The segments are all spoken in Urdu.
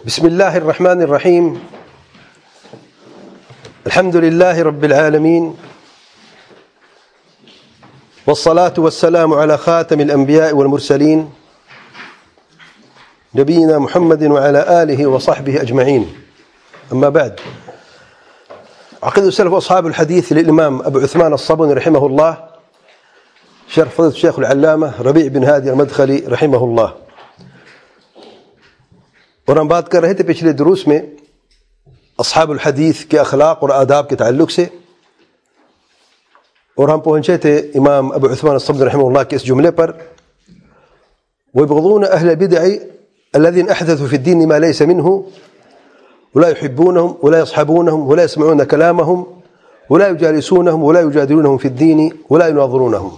بسم الله الرحمن الرحيم. الحمد لله رب العالمين، والصلاة والسلام على خاتم الأنبياء والمرسلين نبينا محمد وعلى آله وصحبه أجمعين. أما بعد، عقيدة السلف وأصحاب الحديث للإمام أبو عثمان الصابوني رحمه الله، شرح فضيلة الشيخ العلامة ربيع بن هادي المدخلی رحمہ اللہ. اور ہم بات کر رہے تھے پچھلے دروس میں اصحاب الحدیث کے اخلاق اور آداب کے تعلق سے، اور ہم پہنچے تھے امام ابو عثمان الصابونی رحمہ اللہ کے اس جملے پر: وَيُبْغِضُونَ أَهْلَ الْبِدْعِ الَّذِينَ أَحْدَثُوا فِي الدِّينِ مَا لَيْسَ مِنْهُ وَلَا يُحِبُّونَهُمْ وَلَا يَصْحَبُونَهُمْ وَلَا يَسْمَعُونَ كَلَامَهُمْ وَلَا يُجَالِسُونَهُمْ وَلَا يُجَادِلُونَهُمْ فِي الدِّينِ وَلَا يُنَاظِرُونَهُمْ.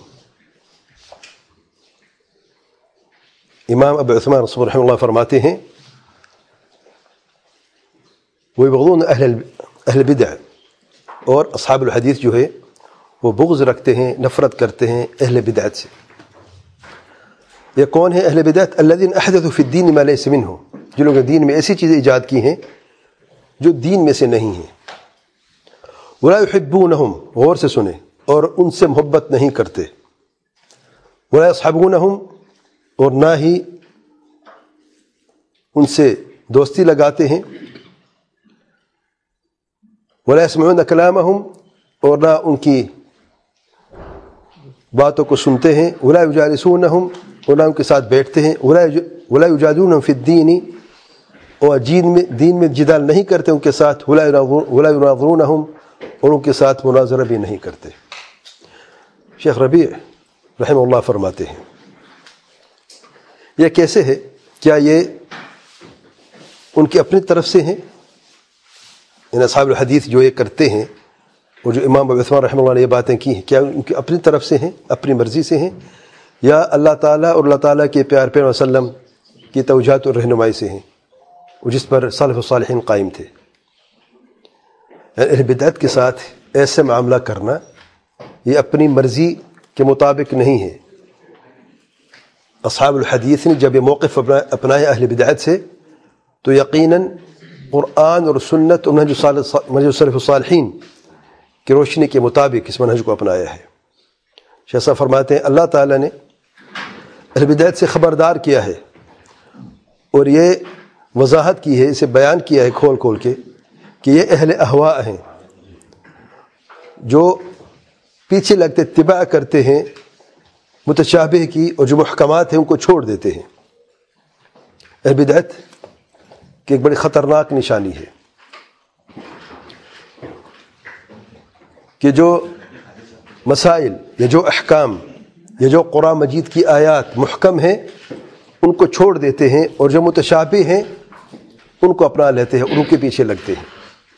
امام ابو عثمان الصابونی رحمہ اللہ فرماتے ہیں وَيُبْغِضُونَ أَهْلَ الْبِدْعِ، اور اصحاب الحدیث جو ہے وہ بغض رکھتے ہیں، نفرت کرتے ہیں اہل بدعت سے. یہ کون ہے اہل بدعت؟ الذین احدثوا فی الدین ما لیس منہ، جن لوگوں نے دین میں ایسی چیزیں ایجاد کی ہیں جو دین میں سے نہیں ہیں. ولا یحبونہم، غور سے سنیں، اور ان سے محبت نہیں کرتے. ولا یصحبونہم، اور نہ ہی ان سے دوستی لگاتے ہیں. ولا يسمعون كلامهم، اور نہ ان کی باتوں کو سنتے ہیں. ولا يجالسونهم، اور نہ ان کے ساتھ بیٹھتے ہیں. ولا يجادلونهم في الدين، اور دین میں جدال نہیں کرتے ان کے ساتھ. ولا يناظرونهم، اور ان کے ساتھ مناظرہ بھی نہیں کرتے. شیخ ربیع رحمہ اللہ فرماتے ہیں یہ کیسے ہے؟ کیا یہ ان کی اپنی طرف سے ہیں؟ ان اصحاب الحدیث جو یہ کرتے ہیں، اور جو امام ابو عثمان رحمہ اللہ نے یہ باتیں کی ہیں، کیا ان کی اپنی طرف سے ہیں، اپنی مرضی سے ہیں، یا اللہ تعالیٰ اور اللہ تعالیٰ کے پیار پیغمبر وسلم کی توجیہات اور رہنمائی سے ہیں، اور جس پر سلف و صالحین قائم تھے؟ اہل بدعت کے ساتھ ایسے معاملہ کرنا یہ اپنی مرضی کے مطابق نہیں ہے. اصحاب الحدیث نے جب یہ موقف اپنایا اہل بدعت سے، تو یقیناً قرآن اور سنت اور منہج سلف الصالحین کی روشنی کے مطابق اس منہج کو اپنایا ہے. شیخ صاحب فرماتے ہیں اللہ تعالیٰ نے اہل بدعت سے خبردار کیا ہے، اور یہ وضاحت کی ہے، اسے بیان کیا ہے کھول کھول کے، کہ یہ اہل اہواء ہیں جو پیچھے لگتے اتباع کرتے ہیں متشابہ کی، اور جو محکمات ہیں ان کو چھوڑ دیتے ہیں. اہل بدعت کہ ایک بڑی خطرناک نشانی ہے کہ جو مسائل یا جو احکام یا جو قرآن مجید کی آیات محکم ہیں ان کو چھوڑ دیتے ہیں، اور جو متشابہ ہیں ان کو اپنا لیتے ہیں اور ان کے پیچھے لگتے ہیں.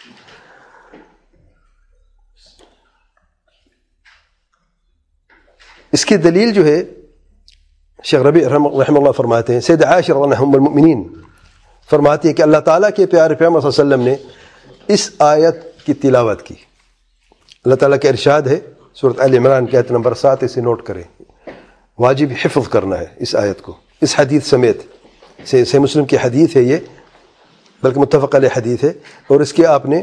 اس کی دلیل جو ہے شیخ ربیع رحمہ اللہ فرماتے ہیں، سید عائشہ رضی اللہ عنہا ام المؤمنین فرماتی ہے کہ اللہ تعالیٰ کے پیارے پیغمبر صلی اللہ علیہ وسلم نے اس آیت کی تلاوت کی. اللہ تعالیٰ کا ارشاد ہے سورۃ آل عمران کی آیت نمبر 7، اسے نوٹ کریں، واجب حفظ کرنا ہے اس آیت کو، اس حدیث سمیت. صحیح مسلم کی حدیث ہے یہ، بلکہ متفق علیہ حدیث ہے، اور اس کے آپ نے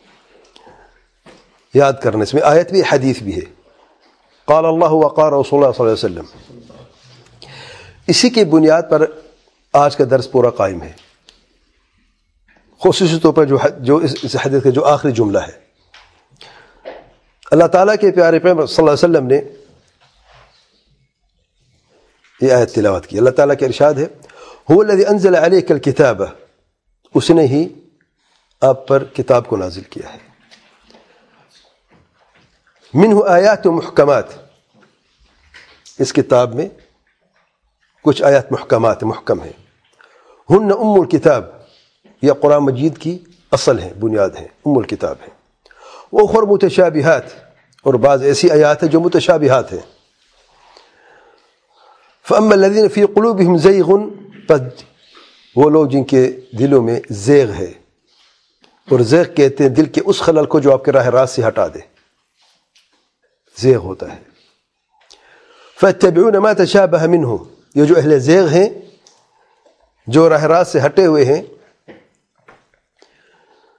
یاد کرنا. اس میں آیت بھی حدیث بھی ہے. قال اللہ وقال رسول اللہ صلی اللہ علیہ وسلم. اسی کی بنیاد پر آج کا درس پورا قائم ہے، خصوصی طور پر جو اس حدیث کا جو آخری جملہ ہے. اللہ تعالیٰ کے پیارے پیغمبر صلی اللہ علیہ وسلم نے یہ آیت تلاوت کی. اللہ تعالیٰ کا ارشاد ہے هو الذي انزل عليك الكتاب، اس نے ہی آپ پر کتاب کو نازل کیا ہے. منہ آیات محکمات، اس کتاب میں کچھ آیات محکمات محکم ہیں. ہن ام الکتاب، یہ قرآن مجید کی اصل ہیں، بنیاد ہیں، ام الکتاب ہیں. وأخر متشابہات، اور بعض ایسی آیات ہیں جو متشابہات ہیں. فأما الذين في قلوبهم زيغ، وہ لوگ جن کے دلوں میں زیغ ہے، اور زیغ کہتے ہیں دل کے اس خلل کو جو آپ کے راہ راست سے ہٹا دے، زیغ ہوتا ہے. فَيَتَّبِعُونَ مَا تَشَابَهَ مِنْهُ، یہ جو اہل زیغ ہیں، جو راہ راست سے ہٹے ہوئے ہیں،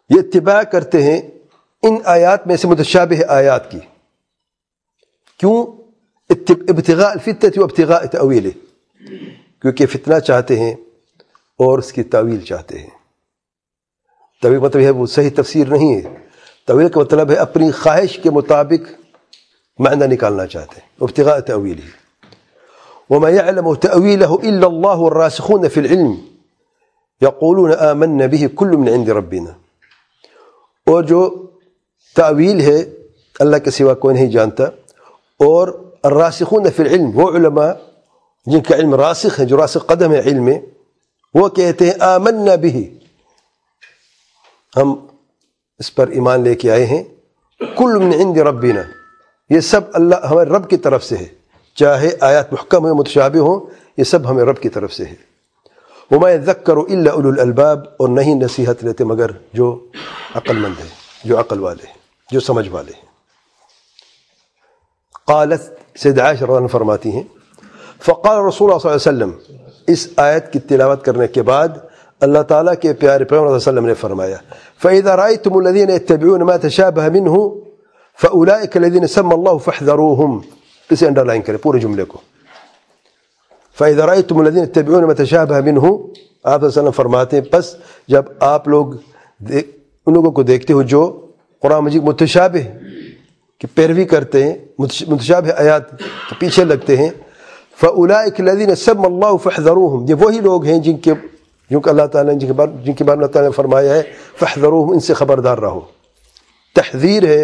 یہ اتباع کرتے ہیں ان آیات میں سے متشابہ آیات کی. کیوں؟ ابتغاء الفتنة و ابتغاء تأویلہ، کیونکہ فتنہ چاہتے ہیں اور اس کی تعویل چاہتے ہیں. تعویل مطلب ہے وہ صحیح تفسیر نہیں ہے. تعویل کا مطلب ہے اپنی خواہش کے مطابق معنی نکالنا چاہتے ہیں. ابتغاء تأویلہ. وما يعلم تأويله إلا الله والراسخون في العلم يقولون آمنا به كل من عند ربنا. اور جو تعویل ہے اللہ کے سوا کوئی نہیں جانتا، اور الراسخون فی العلم وہ علماء جن کا علم راسخ ہے، جو راسخ قدم ہے علم میں، وہ کہتے ہیں آمنا به، ہم اس پر ایمان لے کے آئے ہیں. کل من عند ربنا، یہ سب اللہ ہمارے رب کی طرف سے ہے، چاہے آیات محکم ہوں متشابہ ہوں، یہ سب ہمیں رب کی طرف سے ہے. وما يذكر الا اولو الالباب، اور نہیں نصیحت لیتے مگر جو عقل مند ہیں، جو عقل والے ہیں، جو سمجھ والے ہیں. قالت سید عائشہ رضی اللہ عنہا فرماتی ہیں فقال رسول اللہ صلی اللہ علیہ وسلم، اس آیت کی تلاوت کرنے کے بعد اللہ تعالیٰ کے پیارے پیغمبر صلی اللہ علیہ وسلم نے فرمایا فَإِذَا رَأَيْتُمُ الَّذِينَ يَتَّبِعُونَ مَا تَشَابَهَ مِنْهُ فَأُولَئِكَ الَّذِينَ سَمَّ اللَّهُ فَاحْذَرُوهُمْ. اسے انڈر لائن کریں پورے جملے کو. فَإِذَا رَأَيْتُمُ الَّذِينَ يَتَّبِعُونَ مَا تَشَابَهَ مِنْهُ، آپ صلی اللہ علیہ وسلم فرماتے ہیں پس جب آپ لوگ ان لوگوں کو دیکھتے ہو جو قرآن مجید متشابہ کی پیروی کرتے ہیں، متشابہ آیات کے پیچھے لگتے ہیں، فَأُولَئِكَ الَّذِينَ سَمَّ اللَّهُ فَاحْذَرُوهُمْ، یہ وہی لوگ ہیں جن کے اللہ تعالیٰ نے جن کے بارے میں اللہ تعالیٰ نے فرمایا ہے فَاحْذَرُوهُمْ، ان سے خبردار رہو. تحذیر ہے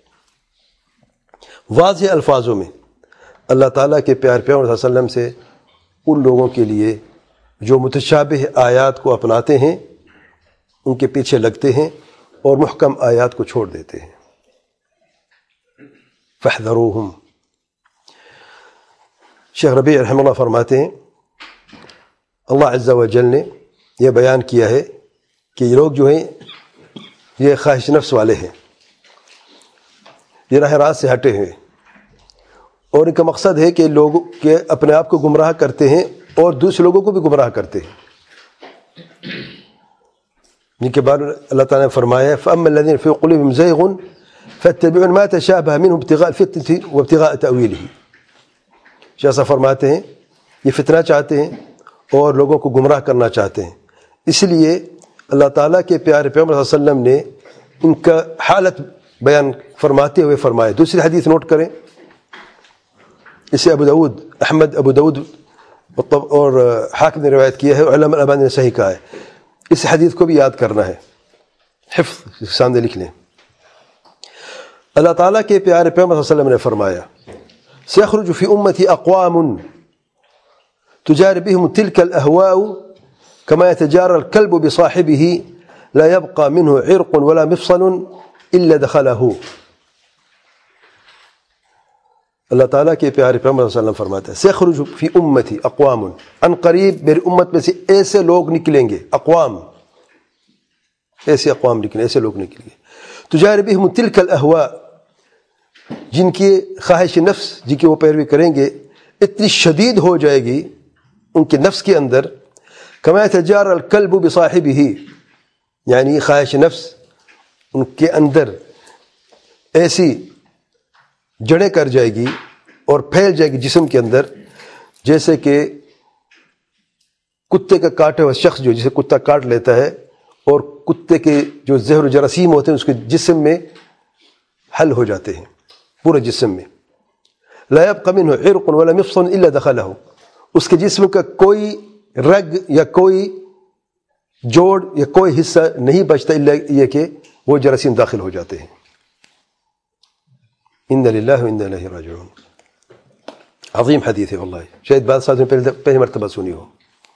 واضح الفاظوں میں اللہ تعالیٰ کے پیارے پیغمبر صلی اللہ علیہ وسلم سے ان لوگوں کے لیے جو متشابہ آیات کو اپناتے ہیں، ان کے پیچھے لگتے ہیں اور محکم آیات کو چھوڑ دیتے ہیں. فَاحْذَرُوهُمْ. شیخ ربیع رحمہ اللہ فرماتے ہیں اللہ عز و جل نے یہ بیان کیا ہے کہ یہ لوگ جو ہیں یہ خواہش نفس والے ہیں، یہ راہ راست سے ہٹے ہوئے، اور ان کا مقصد ہے کہ لوگ کے اپنے آپ کو گمراہ کرتے ہیں اور دوسرے لوگوں کو بھی گمراہ کرتے ہیں. جن کے بارے میں اللہ تعالیٰ نے فرمایا ہے فَأَمَّا الَّذِينَ فِي قُلُوبِهِمْ زَيْغٌ فَاتَّبِعُونَ مَا تَشَابَهَ مِنْهُ ابْتِغَاءَ الْفِتْنَةِ وَابْتِغَاءَ تَأْوِيلِهِ. جیسا فرماتے ہیں یہ فتنہ چاہتے ہیں اور لوگوں کو گمراہ کرنا چاہتے ہیں، اس لیے اللہ تعالیٰ کے پیارے پیغمبر صلی اللہ علیہ وسلم نے ان کا حالت بیان فرماتے ہوئے فرمایا. دوسری حدیث نوٹ کریں، اسے ابو داود، احمد، ابو داود اور حاکم نے روایت کیا ہے، علامہ البانی نے صحیح کہا ہے. اس حدیث کو بھی یاد کرنا ہے، حفظ سامنے لکھ لیں. اللہ تعالیٰ کے پیارے پیغمبر صلی اللہ علیہ وسلم نے فرمایا سيخرج في أمتي أقوام تجار بهم تلك الأهواء كما يتجارى الكلب بصاحبه لا يبقى منه عرق ولا مفصل إلا دخله. اللہ تعالیٰ کے پیارے پیغمبر صلی اللہ علیہ وسلم فرماتا ہے سيخرج في أمتي أقوام، ان قریب میری امت میں سے ایسے لوگ نکلیں گے، اقوام، ایسے اقوام نکلیں، ایسے لوگ نکلیں گے تجار بهم تلك الأهواء، جن کی خواہش نفس جن کی وہ پیروی کریں گے اتنی شدید ہو جائے گی ان کے نفس کے اندر، کما یتجاری الکلب بصاحبہ، یعنی خواہش نفس ان کے اندر ایسی جڑیں کر جائے گی اور پھیل جائے گی جسم کے اندر، جیسے کہ کتے کا کاٹا ہوا شخص جو جسے کتا کاٹ لیتا ہے اور کتے کے جو زہر و جراثیم ہوتے ہیں اس کے جسم میں حل ہو جاتے ہیں پورے جسم میں. لا يبقى منه عرق ولا مفصل الا دخله، اس کے جسم کا کوئی رگ یا کوئی جوڑ یا کوئی حصہ نہیں بچتا الا یہ کہ وہ جراثیم داخل ہو جاتے ہیں. ان للہ و انا الیہ راجعون. عظیم حدیث ہے واللہ، شاید بعض ساتھ میں پہلی مرتبہ سنی ہو.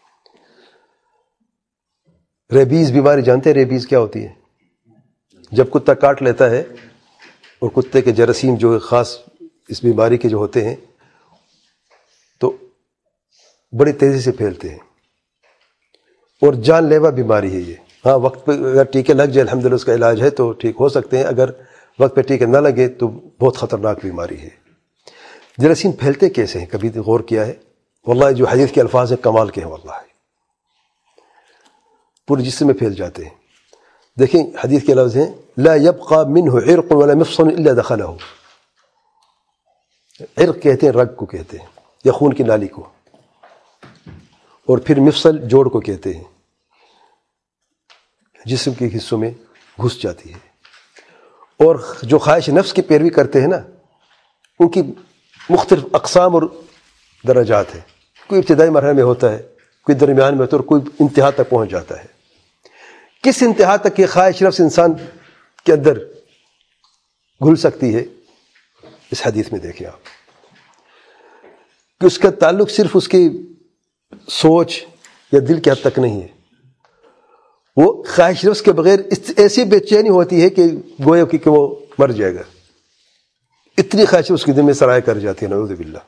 ریبیز بیماری جانتے ہیں ریبیز کیا ہوتی ہے؟ جب کتا کاٹ لیتا ہے اور کتے کے جراثیم جو خاص اس بیماری کے جو ہوتے ہیں تو بڑی تیزی سے پھیلتے ہیں اور جان لیوا بیماری ہے یہ. ہاں وقت پہ اگر ٹیکے لگ جائے الحمدللہ اس کا علاج ہے تو ٹھیک ہو سکتے ہیں، اگر وقت پہ ٹیکے نہ لگے تو بہت خطرناک بیماری ہے. جراثیم پھیلتے کیسے ہیں کبھی غور کیا ہے؟ واللہ جو حدیث کے الفاظ ہیں کمال کے ہیں، واللہ پورے جسم میں پھیل جاتے ہیں. دیکھیں حدیث کے لفظ ہیں لا يبقى منه عرق ولا مفصل الا دخله. عرق کہتے ہیں رگ کو کہتے ہیں یا خون کی نالی کو, اور پھر مفصل جوڑ کو کہتے ہیں, جسم کے حصوں میں گھس جاتی ہے. اور جو خواہش نفس کی پیروی کرتے ہیں نا, ان کی مختلف اقسام اور درجات ہیں. کوئی ابتدائی مرحلے میں ہوتا ہے, کوئی درمیان میں ہوتا ہے, اور کوئی انتہا تک پہنچ جاتا ہے. کس انتہا تک یہ خواہش نفس انسان کے اندر گھل سکتی ہے, اس حدیث میں دیکھیں آپ کہ اس کا تعلق صرف اس کی سوچ یا دل کے حد تک نہیں ہے. وہ خواہش نفس کے بغیر ایسی بے چینی ہوتی ہے کہ گویا کہ وہ مر جائے گا. اتنی خواہش اس کے دل میں سرایہ کر جاتی ہے, نعوذ باللہ.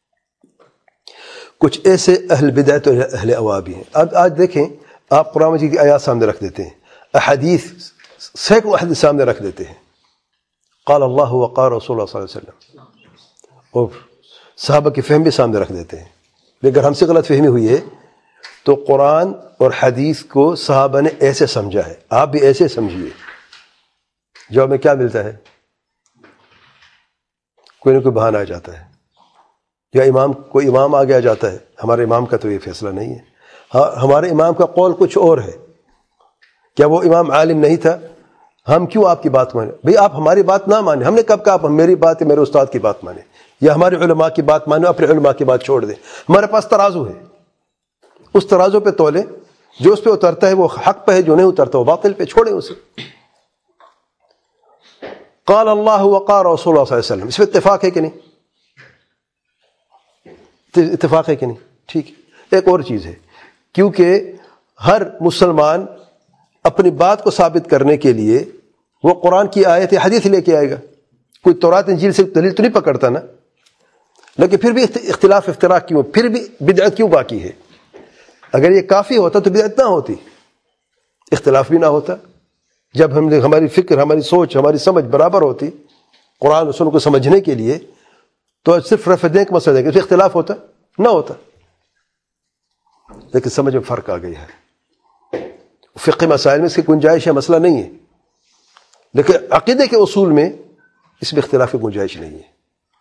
کچھ ایسے اہل بدعت اور اہل اوا بھی ہیں. اب آج دیکھیں آپ قرآن مجید کی آیات سامنے رکھ دیتے ہیں, احادیث سینکڑوں احادیث سامنے رکھ دیتے ہیں, قال اللہ وقال رسول اللہ صلی اللہ علیہ وسلم, اور صحابہ کی فہم بھی سامنے رکھ دیتے ہیں. اگر ہم سے غلط فہمی ہوئی ہے تو قرآن اور حدیث کو صحابہ نے ایسے سمجھا ہے, آپ بھی ایسے سمجھیے. جواب میں کیا ملتا ہے؟ کوئی نہ کوئی بہانہ آ جاتا ہے, یا کوئی امام آگے آ جاتا ہے. ہمارے امام کا تو یہ فیصلہ نہیں ہے. ہمارے امام کا قول کچھ اور ہے. کیا وہ امام عالم نہیں تھا؟ ہم کیوں آپ کی بات مانیں؟ بھئی آپ ہماری بات نہ مانیں. ہم نے کب کہا آپ میری بات ہے, میرے استاد کی بات مانیں, یا ہمارے علماء کی بات مانیں, اپنے علماء کی بات چھوڑ دیں. ہمارے پاس ترازو ہے, اس ترازو پہ تولے. جو اس پہ اترتا ہے وہ حق پہ ہے, جو نہیں اترتا وہ باطل پہ, چھوڑیں اسے. قال اللہ وقال رسول اللہ صلی اللہ علیہ وسلم, اس پہ اتفاق ہے کہ نہیں؟ اتفاق ہے کہ نہیں؟ ٹھیک ہے. ایک اور چیز ہے, کیونکہ ہر مسلمان اپنی بات کو ثابت کرنے کے لیے وہ قرآن کی آیت حدیث لے کے آئے گا. کوئی تورات انجیل سے دلیل تو نہیں پکڑتا نا, لیکن پھر بھی اختلاف افتراق کیوں, پھر بھی بدعت کیوں باقی ہے؟ اگر یہ کافی ہوتا تو بدعت نہ ہوتی, اختلاف بھی نہ ہوتا. جب ہماری فکر, ہماری سوچ, ہماری سمجھ برابر ہوتی قرآن و سنت کو سمجھنے کے لیے, تو صرف رفع دین کا مسئلہ ہے کہ اختلاف ہوتا نہ ہوتا. لیکن سمجھ میں فرق آ گئی ہے. فقہ مسائل میں اس کی گنجائش ہے, مسئلہ نہیں ہے, لیکن عقیدے کے اصول میں اس میں اختلاف کی گنجائش نہیں ہے.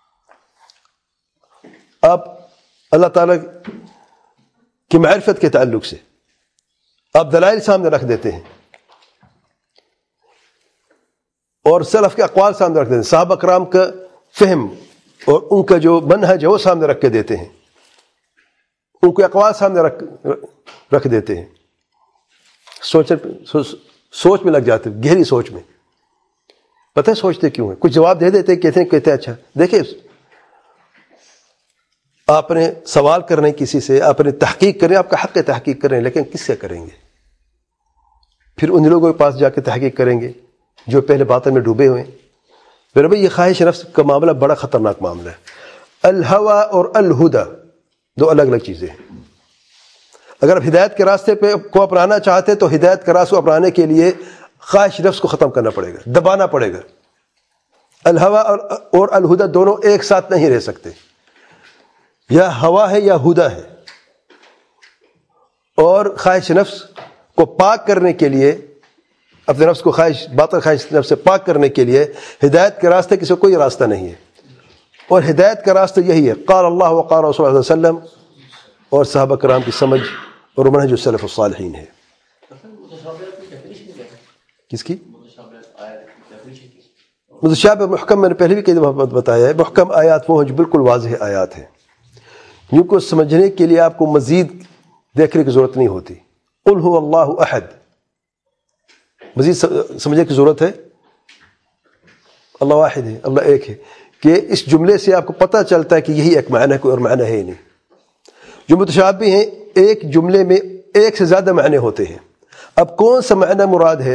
آپ اللہ تعالیٰ کی معرفت کے تعلق سے آپ دلائل سامنے رکھ دیتے ہیں, اور سلف کے اقوال سامنے رکھ دیتے ہیں, صحابہ کرام کا فہم اور ان کا جو منہج ہے وہ سامنے رکھ کے دیتے ہیں, ان کے اقوال سامنے رکھ دیتے ہیں. سوچ میں لگ جاتے, گہری سوچ میں. پتہ ہے سوچتے کیوں ہیں؟ کچھ جواب دے دیتے, کہتے ہیں اچھا دیکھیں, آپ نے سوال کرنے کسی سے, آپ نے تحقیق کریں, آپ کا حق ہے تحقیق کریں, لیکن کس سے کریں گے؟ پھر ان لوگوں کے پاس جا کے تحقیق کریں گے جو پہلے باطل میں ڈوبے ہوئے ہیں. میرے بھائی یہ خواہش نفس کا معاملہ بڑا خطرناک معاملہ ہے. الہوا اور الہدا دو الگ الگ چیزیں ہیں. اگر آپ ہدایت کے راستے پہ کو اپنانا چاہتے تو ہدایت کے راستے کو اپنانے کے لیے خواہش نفس کو ختم کرنا پڑے گا, دبانا پڑے گا. الہوا اور الہدا دونوں ایک ساتھ نہیں رہ سکتے. یا ہوا ہے یا ہدا ہے. اور خواہش نفس کو پاک کرنے کے لیے, اپنے نفس کو باطل خواہش نفس سے پاک کرنے کے لیے ہدایت کے راستے کسی کوئی راستہ نہیں ہے. اور ہدایت کا راستہ یہی ہے, قال اللہ وقال رسول اللہ صلی اللہ علیہ وسلم اور صحابہ کرام کی سمجھ اور منہج السلف الصالحین ہے. کس کی متشابہ محکم میں نے پہلے بھی کئی دفعہ بتایا ہے. محکم آیات وہ ہیں جو بالکل واضح آیات ہیں, جن کو سمجھنے کے لیے آپ کو مزید دیکھنے کی ضرورت نہیں ہوتی. قل هو اللہ احد, مزید سمجھنے کی ضرورت ہے؟ اللہ واحد ہے, اللہ ایک ہے, کہ اس جملے سے آپ کو پتہ چلتا ہے کہ یہی ایک معنی ہے, کوئی اور معنی ہے ہی نہیں. جو متشابہ ہیں ایک جملے میں ایک سے زیادہ معنی ہوتے ہیں. اب کون سا معنی مراد ہے,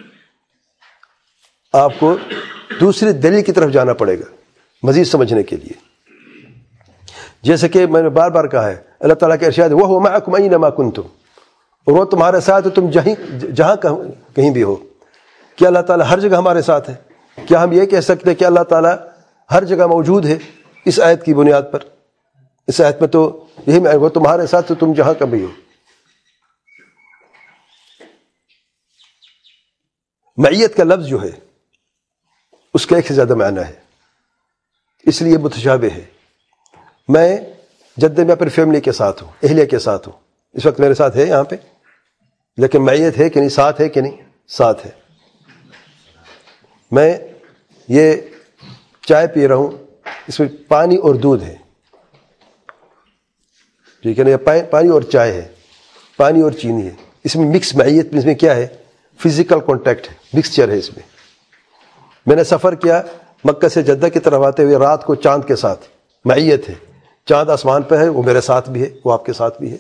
آپ کو دوسری دلیل کی طرف جانا پڑے گا مزید سمجھنے کے لیے. جیسے کہ میں نے بار بار کہا ہے, اللہ تعالیٰ کے ارشاد وَهُوَ مَعَكُمْ أَيْنَمَا كُنْتُمْ, اور وہ تمہارے ساتھ ہے تم جہاں کہیں بھی ہو. کیا اللہ تعالیٰ ہر جگہ ہمارے ساتھ ہے؟ کیا ہم یہ کہہ سکتے کہ اللہ تعالیٰ ہر جگہ موجود ہے اس آیت کی بنیاد پر؟ اس آیت میں تو یہی وہ تمہارے ساتھ ہے تم جہاں کہیں ہو. معیت کا لفظ جو ہے اس کا ایک سے زیادہ معنی ہے، اس لیے متشابہ ہے۔ میں جدہ میں اپنی فیملی کے ساتھ ہوں، اہلیہ کے ساتھ ہوں، اس وقت میرے ساتھ ہے یہاں پہ، لیکن معیت ہے کہ نہیں، ساتھ ہے کہ نہیں، ساتھ ہے۔ میں یہ چائے پی رہا ہوں، اس میں پانی اور دودھ ہے، ٹھیک ہے نا، یہ پانی اور چائے ہے، پانی اور چینی ہے، اس میں مکس معیت، اس میں کیا ہے، فزیکل کانٹیکٹ ہے، مکسچر ہے اس میں۔ میں نے سفر کیا مکہ سے جدہ کی طرف آتے ہوئے رات کو چاند کے ساتھ، معیت ہے، چاند آسمان پہ ہے، وہ میرے ساتھ بھی ہے، وہ آپ کے ساتھ بھی ہے،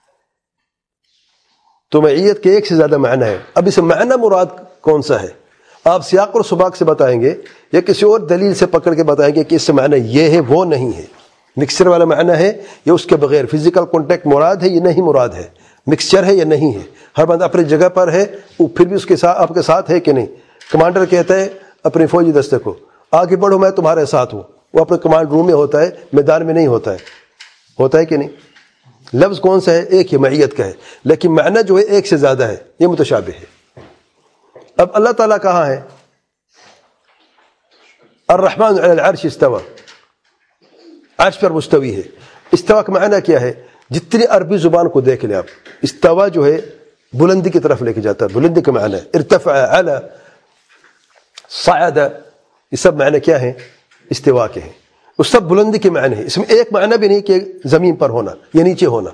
تو معیت کے ایک سے زیادہ معنی ہے۔ اب اس معنی مراد کون سا ہے، آپ سیاق اور سباق سے بتائیں گے یا کسی اور دلیل سے پکڑ کے بتائیں گے کہ اس سے معنی یہ ہے وہ نہیں ہے، مکسچر والا معنی ہے یا اس کے بغیر فزیکل کانٹیکٹ مراد ہے یا نہیں مراد ہے، مکسچر ہے یا نہیں ہے، ہر بندہ اپنی جگہ پر ہے، وہ پھر بھی اس کے ساتھ آپ کے ساتھ ہے کہ نہیں۔ کمانڈر کہتا ہے اپنے فوجی دستے کو آگے بڑھو میں تمہارے ساتھ ہوں، وہ اپنے کمانڈ روم میں ہوتا ہے، میدان میں نہیں ہوتا ہے، ہوتا ہے کہ نہیں۔ لفظ کون سا ہے، ایک ہی معیت کا ہے، لیکن معنی جو ہے ایک سے زیادہ ہے، یہ متشابہ ہے۔ اب اللہ تعالیٰ کہاں ہے، الرحمن علی العرش استوى، عرش پر مستوی ہے۔ استوا کا معنی کیا ہے، جتنی عربی زبان کو دیکھ لیں آپ، استوا جو ہے بلندی کی طرف لے کے جاتا ہے، بلندی کا معنی ہے، ارتفع، علا، صعد، یہ سب معنی کیا ہیں، استوا کے ہیں، وہ سب بلندی کے معنی ہیں۔ اس میں ایک معنی بھی نہیں کہ زمین پر ہونا یا نیچے ہونا،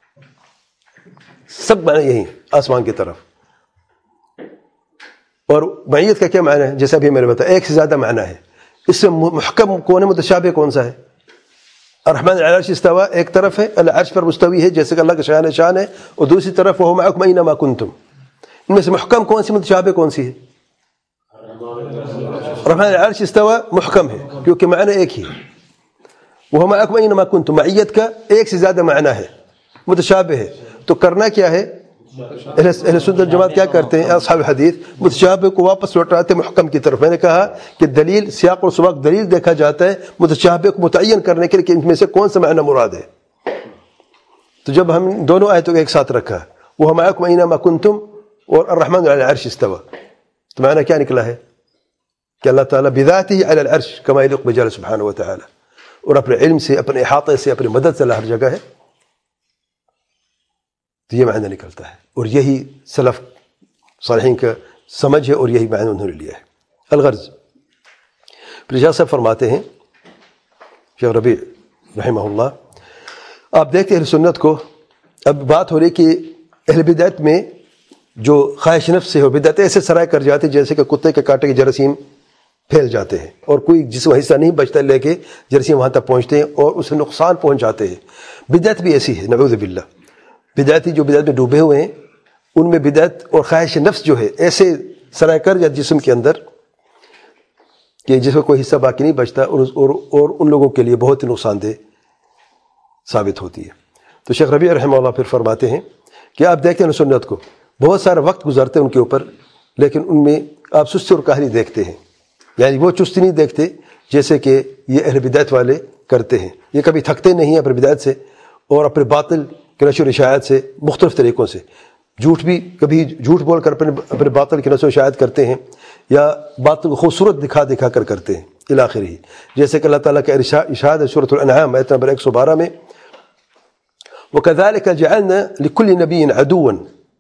سب معنی یہی آسمان کی طرف۔ اور معیت کا کیا معنی ہے، جیسا بھی میں نے بتایا ایک سے زیادہ معنی ہے۔ اس میں محکم کون ہے، متشابہ کون سا ہے، الرحمن علی العرش استوى ایک طرف ہے، العرش پر مستوی ہے جیسے کہ اللہ کا شان ہے، اور دوسری طرف وهو معكم اينما كنتم۔ ان میں سے محکم کون سی، متشابہ کون سی ہے، الرحمن علی العرش استوى محکم ہے کیونکہ معنی ایک ہی، وهو معكم اينما كنتم معیت کا ایک سے زیادہ معنی ہے، متشابہ ہے، تو کرنا کیا ہے، اہل سنت جماعت کیا کرتے ہیں، اصحاب حدیث متشابہ کو واپس لوٹاتے محکم کی طرف۔ میں نے کہا کہ دلیل، سیاق اور سباق دلیل دیکھا جاتا ہے متشابہ کو متعین کرنے کے لیے کہ ان میں سے کون سا معنی مراد ہے۔ تو جب ہم دونوں آیتوں کو ایک ساتھ رکھا، وہ معکم اینما کنتم اور الرحمن علی العرش استوى، تو معنی کیا نکلا ہے کہ اللہ تعالیٰ بذاتہ علی العرش کما یلیق بجلالہ سبحانہ وتعالی، اور اپنے علم سے، اپنے احاطے سے، اپنی مدد سے اللہ ہر جگہ ہے، تو یہ معنی نکلتا ہے، اور یہی سلف صالحین کا سمجھ ہے، اور یہی معنی انہوں نے لیا ہے۔ الغرض، پھر شاہ صاحب فرماتے ہیں، شیخ ربیع رحمہ اللہ، آپ دیکھتے ہیں اہل سنت کو، اب بات ہو رہی کہ اہل بدعت میں جو خواہش نفس سے ہو، بدعت ایسے سرائے کر جاتے جیسے کہ کتے کے کاٹے کے جراثیم پھیل جاتے ہیں، اور کوئی جسم حصہ نہیں بچتا لے کے جراثیم وہاں تک پہنچتے ہیں اور اسے نقصان پہنچاتے ہیں۔ بدعت بھی ایسی ہے، نعوذ باللہ، بدعتی جو بدعت میں ڈوبے ہوئے ہیں، ان میں بدعت اور خواہش نفس جو ہے ایسے سرائے کر جاتے جسم کے اندر کہ جس کا کوئی حصہ باقی نہیں بچتا، اور ان لوگوں کے لیے بہت ہی نقصان دہ ثابت ہوتی ہے۔ تو شیخ ربیع رحمہ اللہ پھر فرماتے ہیں کہ آپ دیکھتے ہیں سنت کو، بہت سارا وقت گزرتے ہیں ان کے اوپر، لیکن ان میں آپ سستی اور کاہلی دیکھتے ہیں، یعنی وہ چستی نہیں دیکھتے جیسے کہ یہ اہل بدعت والے کرتے ہیں۔ یہ کبھی تھکتے نہیں ہیں اپنے بدعت سے اور اپنے باطل کے نشر و اشاعت سے، مختلف طریقوں سے، جھوٹ بھی کبھی جھوٹ بول کر اپنے باطل کی نشر و اشاعت کرتے ہیں، یا باطل کو خوبصورت دکھا کر کرتے ہیں الی آخرہ، جیسے کہ اللہ تعالیٰ کا ارشاد ہے سورۃ الانعام آیت نمبر 112 میں، وَكَذَلِكَ جَعَلْنَا لِكُلِّ نَبِيٍّ عَدُوًّا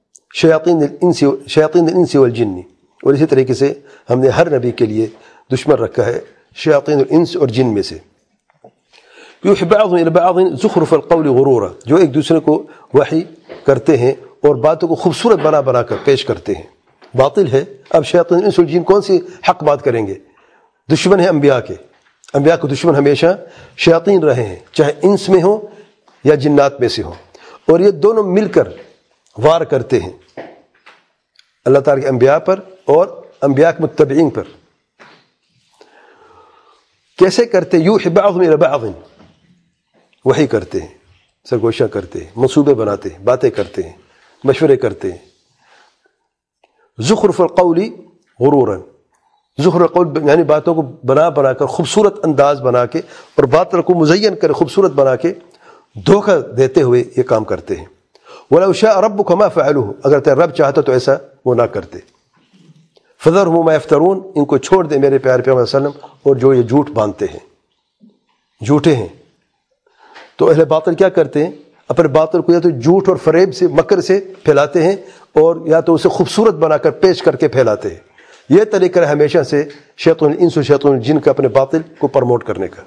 شیاطین الانس والجن، اور اسی طریقے سے ہم نے ہر نبی کے لیے دشمن رکھا ہے شیاطین الانس اور جن میں سے، یوحی بعضهم الی بعض زخرف القول غرورا، جو ایک دوسرے کو وحی کرتے ہیں اور باتوں کو خوبصورت بنا کر پیش کرتے ہیں۔ باطل ہے۔ اب شیاطین الانس والجن کون سی حق بات کریں گے، دشمن ہیں انبیاء کے، انبیاء کو دشمن ہمیشہ شیاطین رہے ہیں، چاہے انس میں ہوں یا جنات میں سے ہوں، اور یہ دونوں مل کر وار کرتے ہیں اللہ تعالیٰ کے انبیاء پر اور انبیاء کے متبعین پر۔ کیسے کرتے، یوحی بعضهم الی بعض، وحی کرتے ہیں، سرگوشیاں کرتے ہیں، منصوبے بناتے ہیں، باتیں کرتے ہیں، مشورے کرتے ہیں۔ زخرف القول غرورا، زخرف القول یعنی باتوں کو بنا کر خوبصورت انداز بنا کے اور باطل کو مزین کر خوبصورت بنا کے دھوکہ دیتے ہوئے یہ کام کرتے ہیں۔ وَلَوْ شَاءَ رَبُّكَ مَا فَعَلُوهُ، اگر تیرا رب چاہتا تو ایسا وہ نہ کرتے۔ فذرهم ما یفترون، ان کو چھوڑ دیں میرے پیارے پیغمبر صلی اللہ علیہ وسلم، اور جو یہ جھوٹ باندھتے ہیں، جھوٹے ہیں۔ تو اہل باطل کیا کرتے ہیں؟ اپنے باطل کو یا تو جھوٹ اور فریب سے، مکر سے پھیلاتے ہیں، اور یا تو اسے خوبصورت بنا کر پیش کر کے پھیلاتے ہیں۔ یہ طریقہ ہے ہمیشہ سے شیطان الانس و شیطان الجن کا اپنے باطل کو پروموٹ کرنے کا۔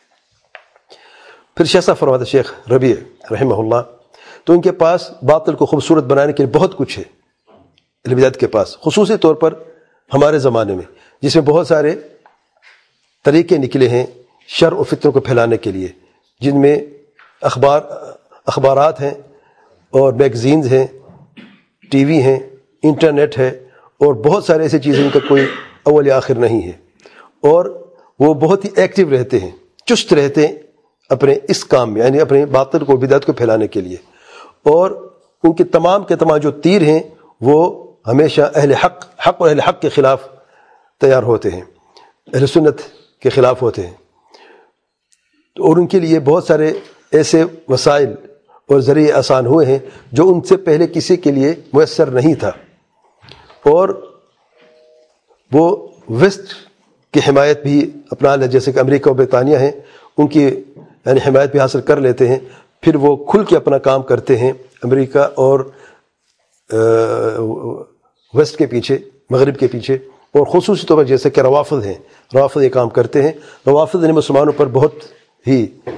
پھر شیخ صاحب فرماتے شیخ ربیع رحمہ اللہ، تو ان کے پاس باطل کو خوبصورت بنانے کے لیے بہت کچھ ہے اہل بدعت کے پاس، خصوصی طور پر ہمارے زمانے میں، جس میں بہت سارے طریقے نکلے ہیں شر و فتنوں کو پھیلانے کے لیے، جن میں اخبارات ہیں اور میگزینز ہیں، ٹی وی ہیں، انٹرنیٹ ہے، اور بہت سارے ایسی چیزیں ان کا کوئی اول یا آخر نہیں ہے، اور وہ بہت ہی ایکٹیو رہتے ہیں، چست رہتے ہیں اپنے اس کام میں، یعنی اپنے باطل کو، بدعت کو پھیلانے کے لیے، اور ان کے تمام جو تیر ہیں وہ ہمیشہ اہل حق اور اہل حق کے خلاف تیار ہوتے ہیں، اہل سنت کے خلاف ہوتے ہیں، اور ان کے لیے بہت سارے ایسے وسائل اور ذریعے آسان ہوئے ہیں جو ان سے پہلے کسی کے لیے میسر نہیں تھا، اور وہ ویسٹ کی حمایت بھی اپنا لے، جیسے کہ امریکہ و برطانیہ ہیں، ان کی یعنی حمایت بھی حاصل کر لیتے ہیں، پھر وہ کھل کے اپنا کام کرتے ہیں امریکہ اور ویسٹ کے پیچھے، مغرب کے پیچھے، اور خصوصی طور پر جیسے کہ روافض ہیں، روافض یہ کام کرتے ہیں۔ روافض نے مسلمانوں پر بہت ہی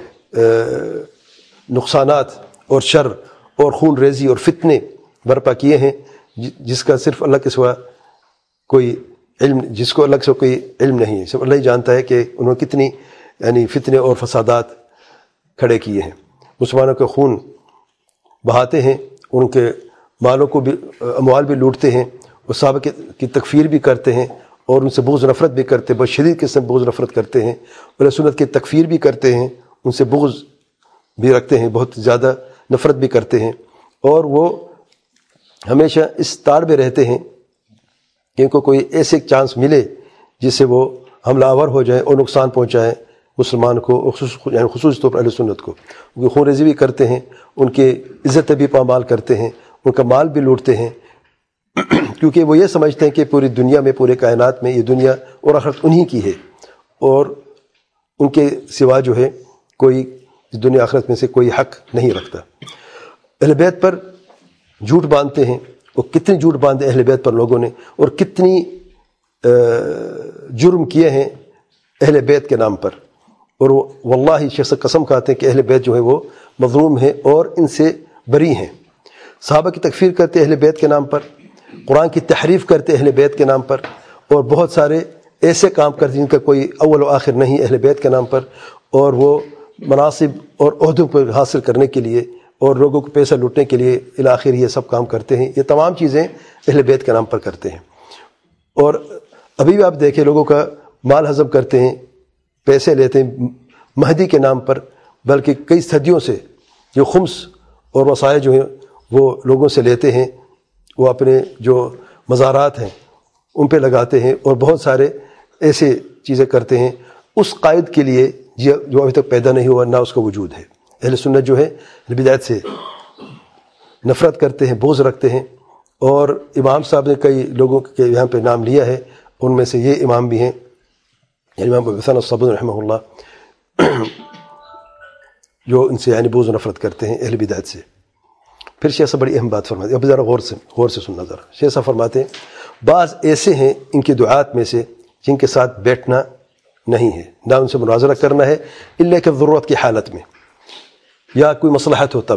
نقصانات اور شر اور خون ریزی اور فتنے برپا کیے ہیں، جس کا صرف اللہ کے سوا کوئی علم، جس کو اللہ کے سوا کوئی علم نہیں ہے، صرف اللہ ہی جانتا ہے کہ انہوں نے کتنی یعنی فتنے اور فسادات کھڑے کیے ہیں، مسلمانوں کے خون بہاتے ہیں، ان کے مالوں کو بھی، اموال بھی لوٹتے ہیں، اور صحابہ کی تکفیر بھی کرتے ہیں، اور ان سے بغض نفرت بھی کرتے ہیں، بہت شدید قسم بغض نفرت کرتے ہیں، اور سنت کی تکفیر بھی کرتے ہیں، ان سے بغض بھی رکھتے ہیں، بہت زیادہ نفرت بھی کرتے ہیں، اور وہ ہمیشہ اس تاڑ میں رہتے ہیں کہ ان کو کوئی ایسے چانس ملے جس سے وہ حملہ آور ہو جائیں اور نقصان پہنچائیں مسلمان کو، یعنی خصوصی طور پر اہل سنت کو، ان کی خون ریزی بھی کرتے ہیں، ان کی عزت بھی پامال کرتے ہیں، ان کا مال بھی لوٹتے ہیں، کیونکہ وہ یہ سمجھتے ہیں کہ پوری دنیا میں، پورے کائنات میں یہ دنیا اور آخرت انہی کی ہے، اور ان کے سوا جو ہے کوئی دنیا آخرت میں سے کوئی حق نہیں رکھتا۔ اہل بیت پر جھوٹ باندھتے ہیں، اور کتنے جھوٹ باندھے اہل بیت پر لوگوں نے، اور کتنی جرم کیے ہیں اہل بیت کے نام پر، اور واللہ شخص قسم کھاتے ہیں کہ اہل بیت جو ہے وہ مظلوم ہیں اور ان سے بری ہیں۔ صحابہ کی تکفیر کرتے اہل بیت کے نام پر، قرآن کی تحریف کرتے اہل بیت کے نام پر، اور بہت سارے ایسے کام کرتے جن کا کوئی اول و آخر نہیں اہل بیت کے نام پر، اور وہ مناصب اور عہدوں پر حاصل کرنے کے لیے اور لوگوں کو پیسہ لوٹنے کے لیے الاخر یہ سب کام کرتے ہیں۔ یہ تمام چیزیں اہل بیت کے نام پر کرتے ہیں، اور ابھی بھی آپ دیکھیں لوگوں کا مال ہضم کرتے ہیں، پیسے لیتے ہیں مہدی کے نام پر، بلکہ کئی صدیوں سے جو خمس اور وصایا جو ہیں وہ لوگوں سے لیتے ہیں، وہ اپنے جو مزارات ہیں ان پہ لگاتے ہیں، اور بہت سارے ایسے چیزیں کرتے ہیں اس قائد کے لیے جو ابھی تک پیدا نہیں ہوا، نہ اس کا وجود ہے۔ اہل سنت جو ہے بدعت سے نفرت کرتے ہیں، بغض رکھتے ہیں، اور امام صاحب نے کئی لوگوں کے یہاں پہ نام لیا ہے، ان میں سے یہ امام بھی ہیں، یعنی امام ابو حسن الصبر رحمہ اللہ، جو ان سے یعنی بغض و نفرت کرتے ہیں اہل بدعت سے۔ پھر شیخ صاحب بڑی اہم بات فرماتے ہیں، اب ذرا غور سے سننا ذرا۔ شیخ صاحب فرماتے ہیں بعض ایسے ہیں ان کی دعات میں سے جن کے ساتھ بیٹھنا نہیں ہے، نہ ان سے مناظرہ کرنا ہے الا کہ ضرورت کی حالت میں یا کوئی مصلحت ہو تب۔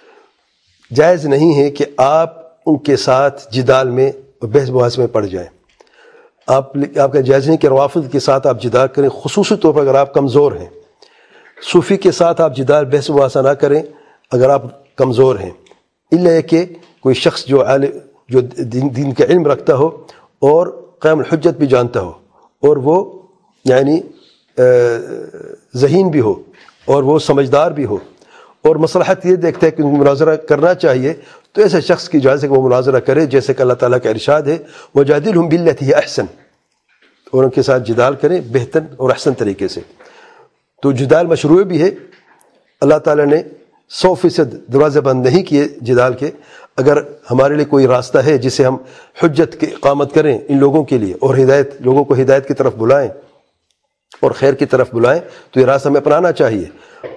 جائز نہیں ہے کہ آپ ان کے ساتھ جدال میں اور بحث بحث میں پڑ جائیں۔ آپ کا جائز نہیں کہ روافض کے ساتھ آپ جدال کریں، خصوصی طور پر اگر آپ کمزور ہیں۔ صوفی کے ساتھ آپ جدال بحث بحث نہ کریں اگر آپ کمزور ہیں، الا کہ کوئی شخص جو دین کا علم رکھتا ہو اور قائم الحجت بھی جانتا ہو، اور وہ یعنی ذہین بھی ہو اور وہ سمجھدار بھی ہو، اور مصلحت یہ دیکھتا ہے کہ مناظرہ کرنا چاہیے، تو ایسے شخص کی اجازت ہے کہ وہ مناظرہ کرے، جیسے کہ اللہ تعالیٰ کا ارشاد ہے وَجَادِلْهُمْ بِالَّتِي هِيَ أَحْسَنُ، اور ان کے ساتھ جدال کریں بہتر اور احسن طریقے سے۔ تو جدال مشروع بھی ہے، اللہ تعالیٰ نے 100% دروازے بند نہیں کیے جدال کے، اگر ہمارے لیے کوئی راستہ ہے جسے ہم حجت کی اقامت کریں ان لوگوں کے لیے اور لوگوں کو ہدایت کی طرف بلائیں اور خیر کی طرف بلائیں تو یہ راستہ ہمیں اپنانا چاہیے.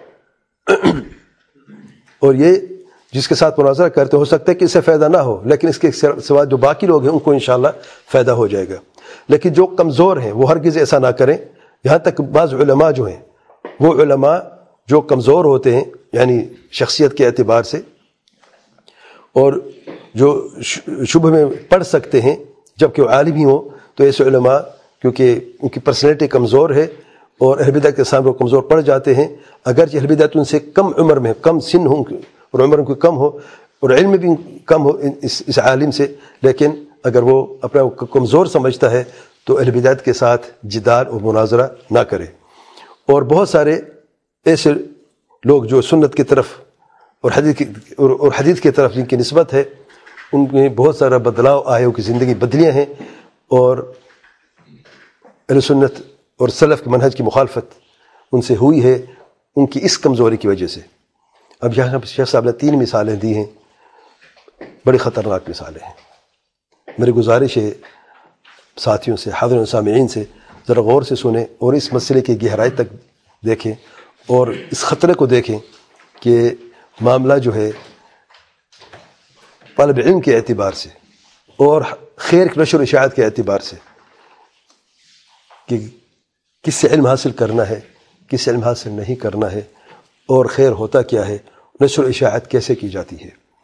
اور یہ جس کے ساتھ مناظرہ کرتے ہو سکتا ہے کہ اس سے فائدہ نہ ہو، لیکن اس کے سوا جو باقی لوگ ہیں ان کو انشاءاللہ فائدہ ہو جائے گا. لیکن جو کمزور ہیں وہ ہرگز ایسا نہ کریں. یہاں تک بعض علماء جو ہیں وہ علماء جو کمزور ہوتے ہیں یعنی شخصیت کے اعتبار سے اور جو شبہ میں پڑھ سکتے ہیں جبکہ وہ عالم ہی ہوں، تو ایسے علماء کیونکہ ان کی پرسنالٹی کمزور ہے اور اہل بدعت کے سامنے وہ کمزور پڑ جاتے ہیں، اگرچہ اہل بدعت ان سے کم عمر میں کم سن ہوں اور عمر ان کو کم ہو اور علم بھی کم ہو اس عالم سے، لیکن اگر وہ اپنا کمزور سمجھتا ہے تو اہل بدعت کے ساتھ جدال اور مناظرہ نہ کرے. اور بہت سارے ایسے لوگ جو سنت کی طرف اور حدیث کی طرف جن کی نسبت ہے ان میں بہت سارا بدلاؤ آئے، ان کی زندگی بدلیاں ہیں اور اہل سنت اور سلف کے منہج کی مخالفت ان سے ہوئی ہے ان کی اس کمزوری کی وجہ سے. اب یہاں شیخ صاحب نے 3 مثالیں دی ہیں، بڑی خطرناک مثالیں ہیں. میری گزارش ہے ساتھیوں سے، حاضرین سامعین سے ذرا غور سے سنیں اور اس مسئلے کی گہرائی تک دیکھیں اور اس خطرے کو دیکھیں کہ معاملہ جو ہے طالب علم کے اعتبار سے اور خیر کی نشر و اشاعت کے اعتبار سے کہ کس سے علم حاصل کرنا ہے، کس سے علم حاصل نہیں کرنا ہے اور خیر ہوتا کیا ہے، نشر و اشاعت کیسے کی جاتی ہے.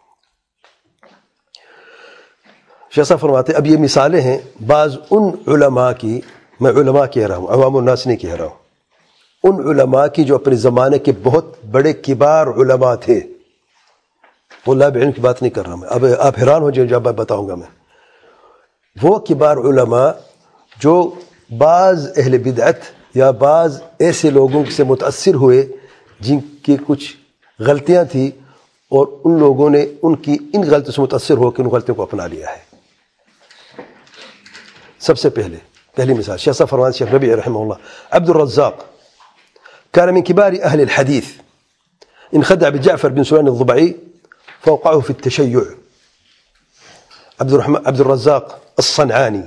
شیخ صاحب فرماتے اب یہ مثالیں ہیں بعض ان علماء کی، میں علماء کہہ رہا ہوں، عوام الناس نہیں کہہ رہا ہوں، ان علماء کی جو اپنے زمانے کے بہت بڑے کبار علماء تھے. وہ طالب علم کی بات نہیں کر رہا میں، اب آپ حیران ہو جائیں جب بتاؤں گا میں. وہ کبار علماء جو بعض اہل بدعت یا بعض ایسے لوگوں سے متاثر ہوئے جن کی کچھ غلطیاں تھیں اور ان لوگوں نے ان کی ان غلطیوں سے متاثر ہو کے ان غلطیوں کو اپنا لیا ہے. سب سے پہلی مثال شیخ صاحب فرمان شیخ ربیع رحمہ اللہ عبد الرزاق كان من كبار أهل الحديث انخدع بجعفر بن سليمان الضبعي فوقعه في التشيع. عبد الرزاق الصنعانی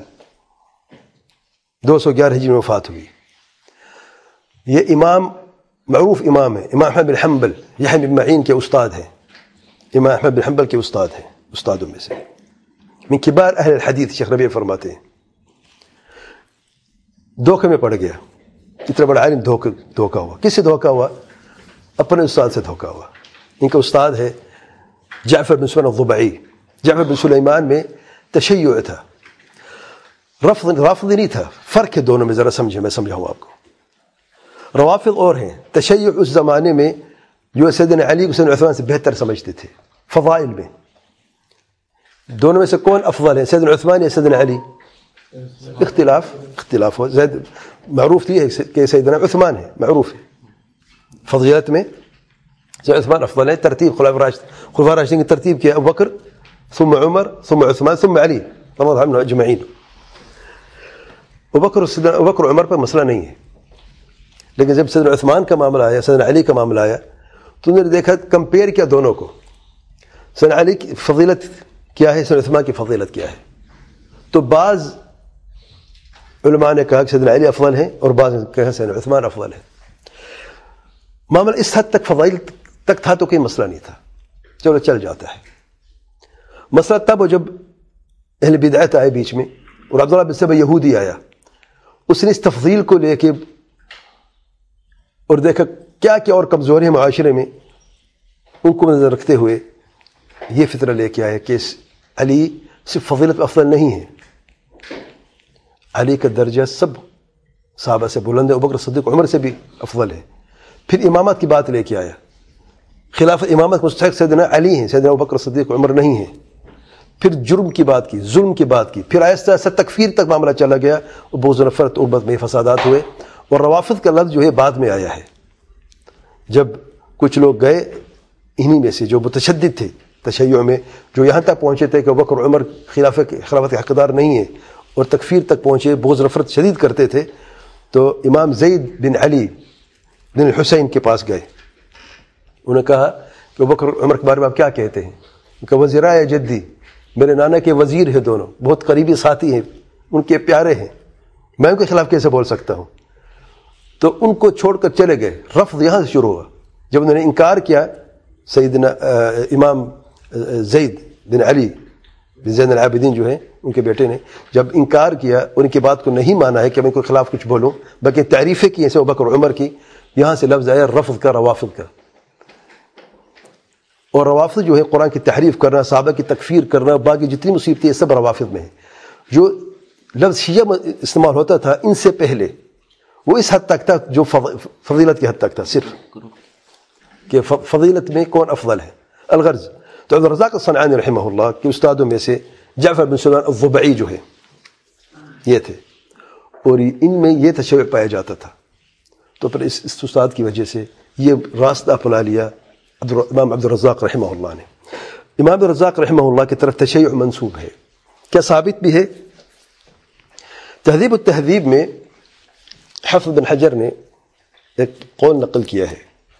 211 ہجری میں وفات ہوئی. یہ امام معروف امام ہے، امام احمد بن حنبل یحییٰ بن معین کے استاد ہیں، امام احمد بن حنبل کے استاد ہیں، استادوں میں سے من کبار اہل الحدیث. شیخ ربیع فرماتے ہیں دھوکے میں پڑ گیا، اتنا بڑا عالم دھوکا ہوا. کس سے دھوکا ہوا؟ اپنے استاد سے دھوکا ہوا. ان کا استاد ہے جعفر بن سلیمان الضبعی. جعفر بن سلیمان میں تشیع تھا، رافضی نہیں تھا. فرق ہے دونوں میں، ذرا سمجھیں، میں سمجھاؤں آپ کو. روافض اور ہیں، تشیع اس زمانے میں جو سیدنا علی کو سیدنا عثمان سے بہتر سمجھتے تھے فضائل میں. دونوں میں سے کون افضل ہے، سیدنا عثمان یا سیدنا علی؟ اختلاف ہو. زید معروف تھی کہ سیدنا عثمان ہے، معروف ہے فضیلت میں، سیدنا عثمان افضل ہے. ترتیب خلفاء راشدین کی ترتیب کیا، ابو بکر ثم عمر ثم عثمان ثم علی رضی اللہ عنہم اجمعین. ابو بکر عمر پر مسئلہ نہیں ہے، لیکن جب سیدنا عثمان کا معاملہ آیا، سیدنا علی کا معاملہ آیا تو انہوں نے دیکھا، کمپیئر کیا دونوں کو. سیدنا علی کی فضیلت کیا ہے، سیدنا عثمان کی فضیلت کیا ہے. تو بعض علماء نے کہا کہ سیدنا علی افضل ہیں اور بعض نے کہا سیدنا عثمان افضل ہے. معاملہ اس حد تک فضائل تک تھا تو کوئی مسئلہ نہیں تھا، چلو چل جاتا ہے. مسئلہ تب جب اہل بدعت آئے بیچ میں اور عبداللہ بن سبع یہودی آیا، اس نے اس تفضیل کو لے کے اور دیکھا کیا کیا اور کمزوری ہے معاشرے میں، ان کو نظر رکھتے ہوئے یہ فطرہ لے کے آیا کہ علی صرف فضیلت افضل نہیں ہے، علی کا درجہ سب صحابہ سے بلند ہے، ابوبکر صدیق عمر سے بھی افضل ہے. پھر امامت کی بات لے کے آیا، خلاف امامت مستحق سیدنا علی ہیں، سیدنا ابوبکر صدیق عمر نہیں ہیں. پھر جرم کی بات کی، ظلم کی بات کی، پھر آہستہ آہستہ تکفیر تک معاملہ چلا گیا اور بغض و نفرت امت میں فسادات ہوئے. اور روافض کا لفظ جو ہے بعد میں آیا ہے، جب کچھ لوگ گئے انہی میں سے جو متشدد تھے تشیع میں، جو یہاں تک پہنچے تھے کہ ابوبکر عمر خلافت کے حقدار نہیں ہیں اور تکفیر تک پہنچے، بغض نفرت شدید کرتے تھے. تو امام زید بن علی بن الحسین کے پاس گئے، انہوں نے کہا کہ ابوبکر عمر کے بارے میں آپ کیا کہتے ہیں؟ ان کا وزیرائے جدی، میرے نانا کے وزیر ہیں دونوں، بہت قریبی ساتھی ہیں، ان کے پیارے ہیں، میں ان کے خلاف کیسے بول سکتا ہوں؟ تو ان کو چھوڑ کر چلے گئے. رفض یہاں سے شروع ہوا جب انہوں نے انکار کیا. سیدنا امام زید بن علی بن زین العابدین جو ہیں ان کے بیٹے نے جب انکار کیا، ان کی بات کو نہیں مانا ہے کہ میں ان کے خلاف کچھ بولوں، بلکہ تعریفیں کی جیسے ابوبکر عمر کی، یہاں سے لفظ آیا رفض کا، روافض کا. اور روافض جو ہے قرآن کی تحریف کرنا، صحابہ کی تکفیر کرنا، باقی جتنی مصیبتیں یہ سب روافض میں ہیں. جو لفظ شیعہ استعمال ہوتا تھا ان سے پہلے وہ اس حد تک تھا جو فضیلت کی حد تک تھا، صرف کہ فضیلت میں کون افضل ہے. الغرض تو عبدالرزاق الصنعانی رحمہ اللہ کے استادوں میں سے جعفر بن سلیمان الضبعی جو ہے یہ تھے، اور ان میں یہ تشیع پایا جاتا تھا. تو پھر اس استاد کی وجہ سے یہ راستہ اپنا لیا امام عبدالرزاق رحمہ اللہ نے. امام عبدالرزاق رحمہ اللہ کی طرف تشیع منسوب ہے. کیا ثابت بھی ہے؟ تہذیب التہذیب میں حافظ بن حجر نے ایک قول نقل کیا ہے،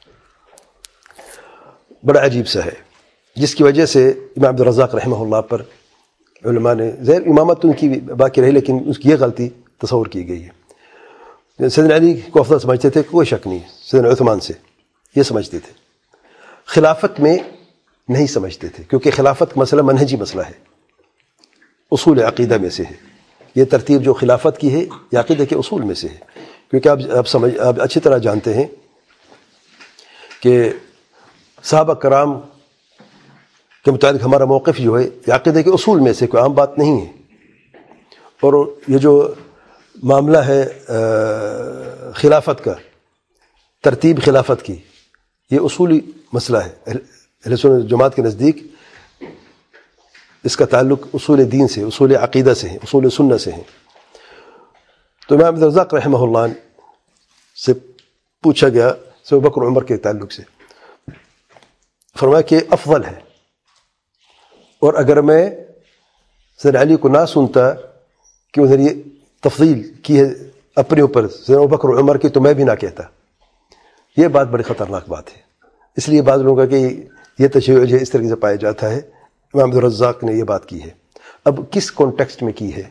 بڑا عجیب سا ہے، جس کی وجہ سے امام عبدالرزاق رحمہ اللہ پر علماء نے ظاہر امامت ان کی باقی رہی، لیکن اس کی یہ غلطی تصور کی گئی ہے. سیدنا علی کو افضل سمجھتے تھے، کوئی شک نہیں، سیدنا عثمان سے یہ سمجھتے تھے. خلافت میں نہیں سمجھتے تھے، کیونکہ خلافت کا مسئلہ منہجی مسئلہ ہے، اصول عقیدہ میں سے ہے. یہ ترتیب جو خلافت کی ہے یہ عقیدہ کے اصول میں سے ہے. کیونکہ آپ اچھی طرح جانتے ہیں کہ صحابہ کرام کے متعلق ہمارا موقف جو ہے یہ عقیدہ کے اصول میں سے کوئی عام بات نہیں ہے. اور یہ جو معاملہ ہے خلافت کا، ترتیب خلافت کی، یہ اصولی مسئلہ ہے. اہل سنت جماعت کے نزدیک اس کا تعلق اصول دین سے، اصول عقیدہ سے ہے، اصول سنت سے ہے. تو امام عبدالرزاق رحمہ اللہ سے پوچھا گیا ابوبکر عمر کے تعلق سے، فرمایا کہ افضل ہے، اور اگر میں سیدنا علی کو نہ سنتا کہ انہوں نے یہ تفضیل کی ہے اپنے اوپر سیدنا ابوبکر عمر کی، تو میں بھی نہ کہتا. یہ بات بڑی خطرناک بات ہے. اس لیے بعض لوگوں کا کہ یہ تشیع جو اس طریقے سے پایا جاتا ہے. امام عبدالرزاق نے یہ بات کی ہے. اب کس کانٹیکسٹ میں کی ہے؟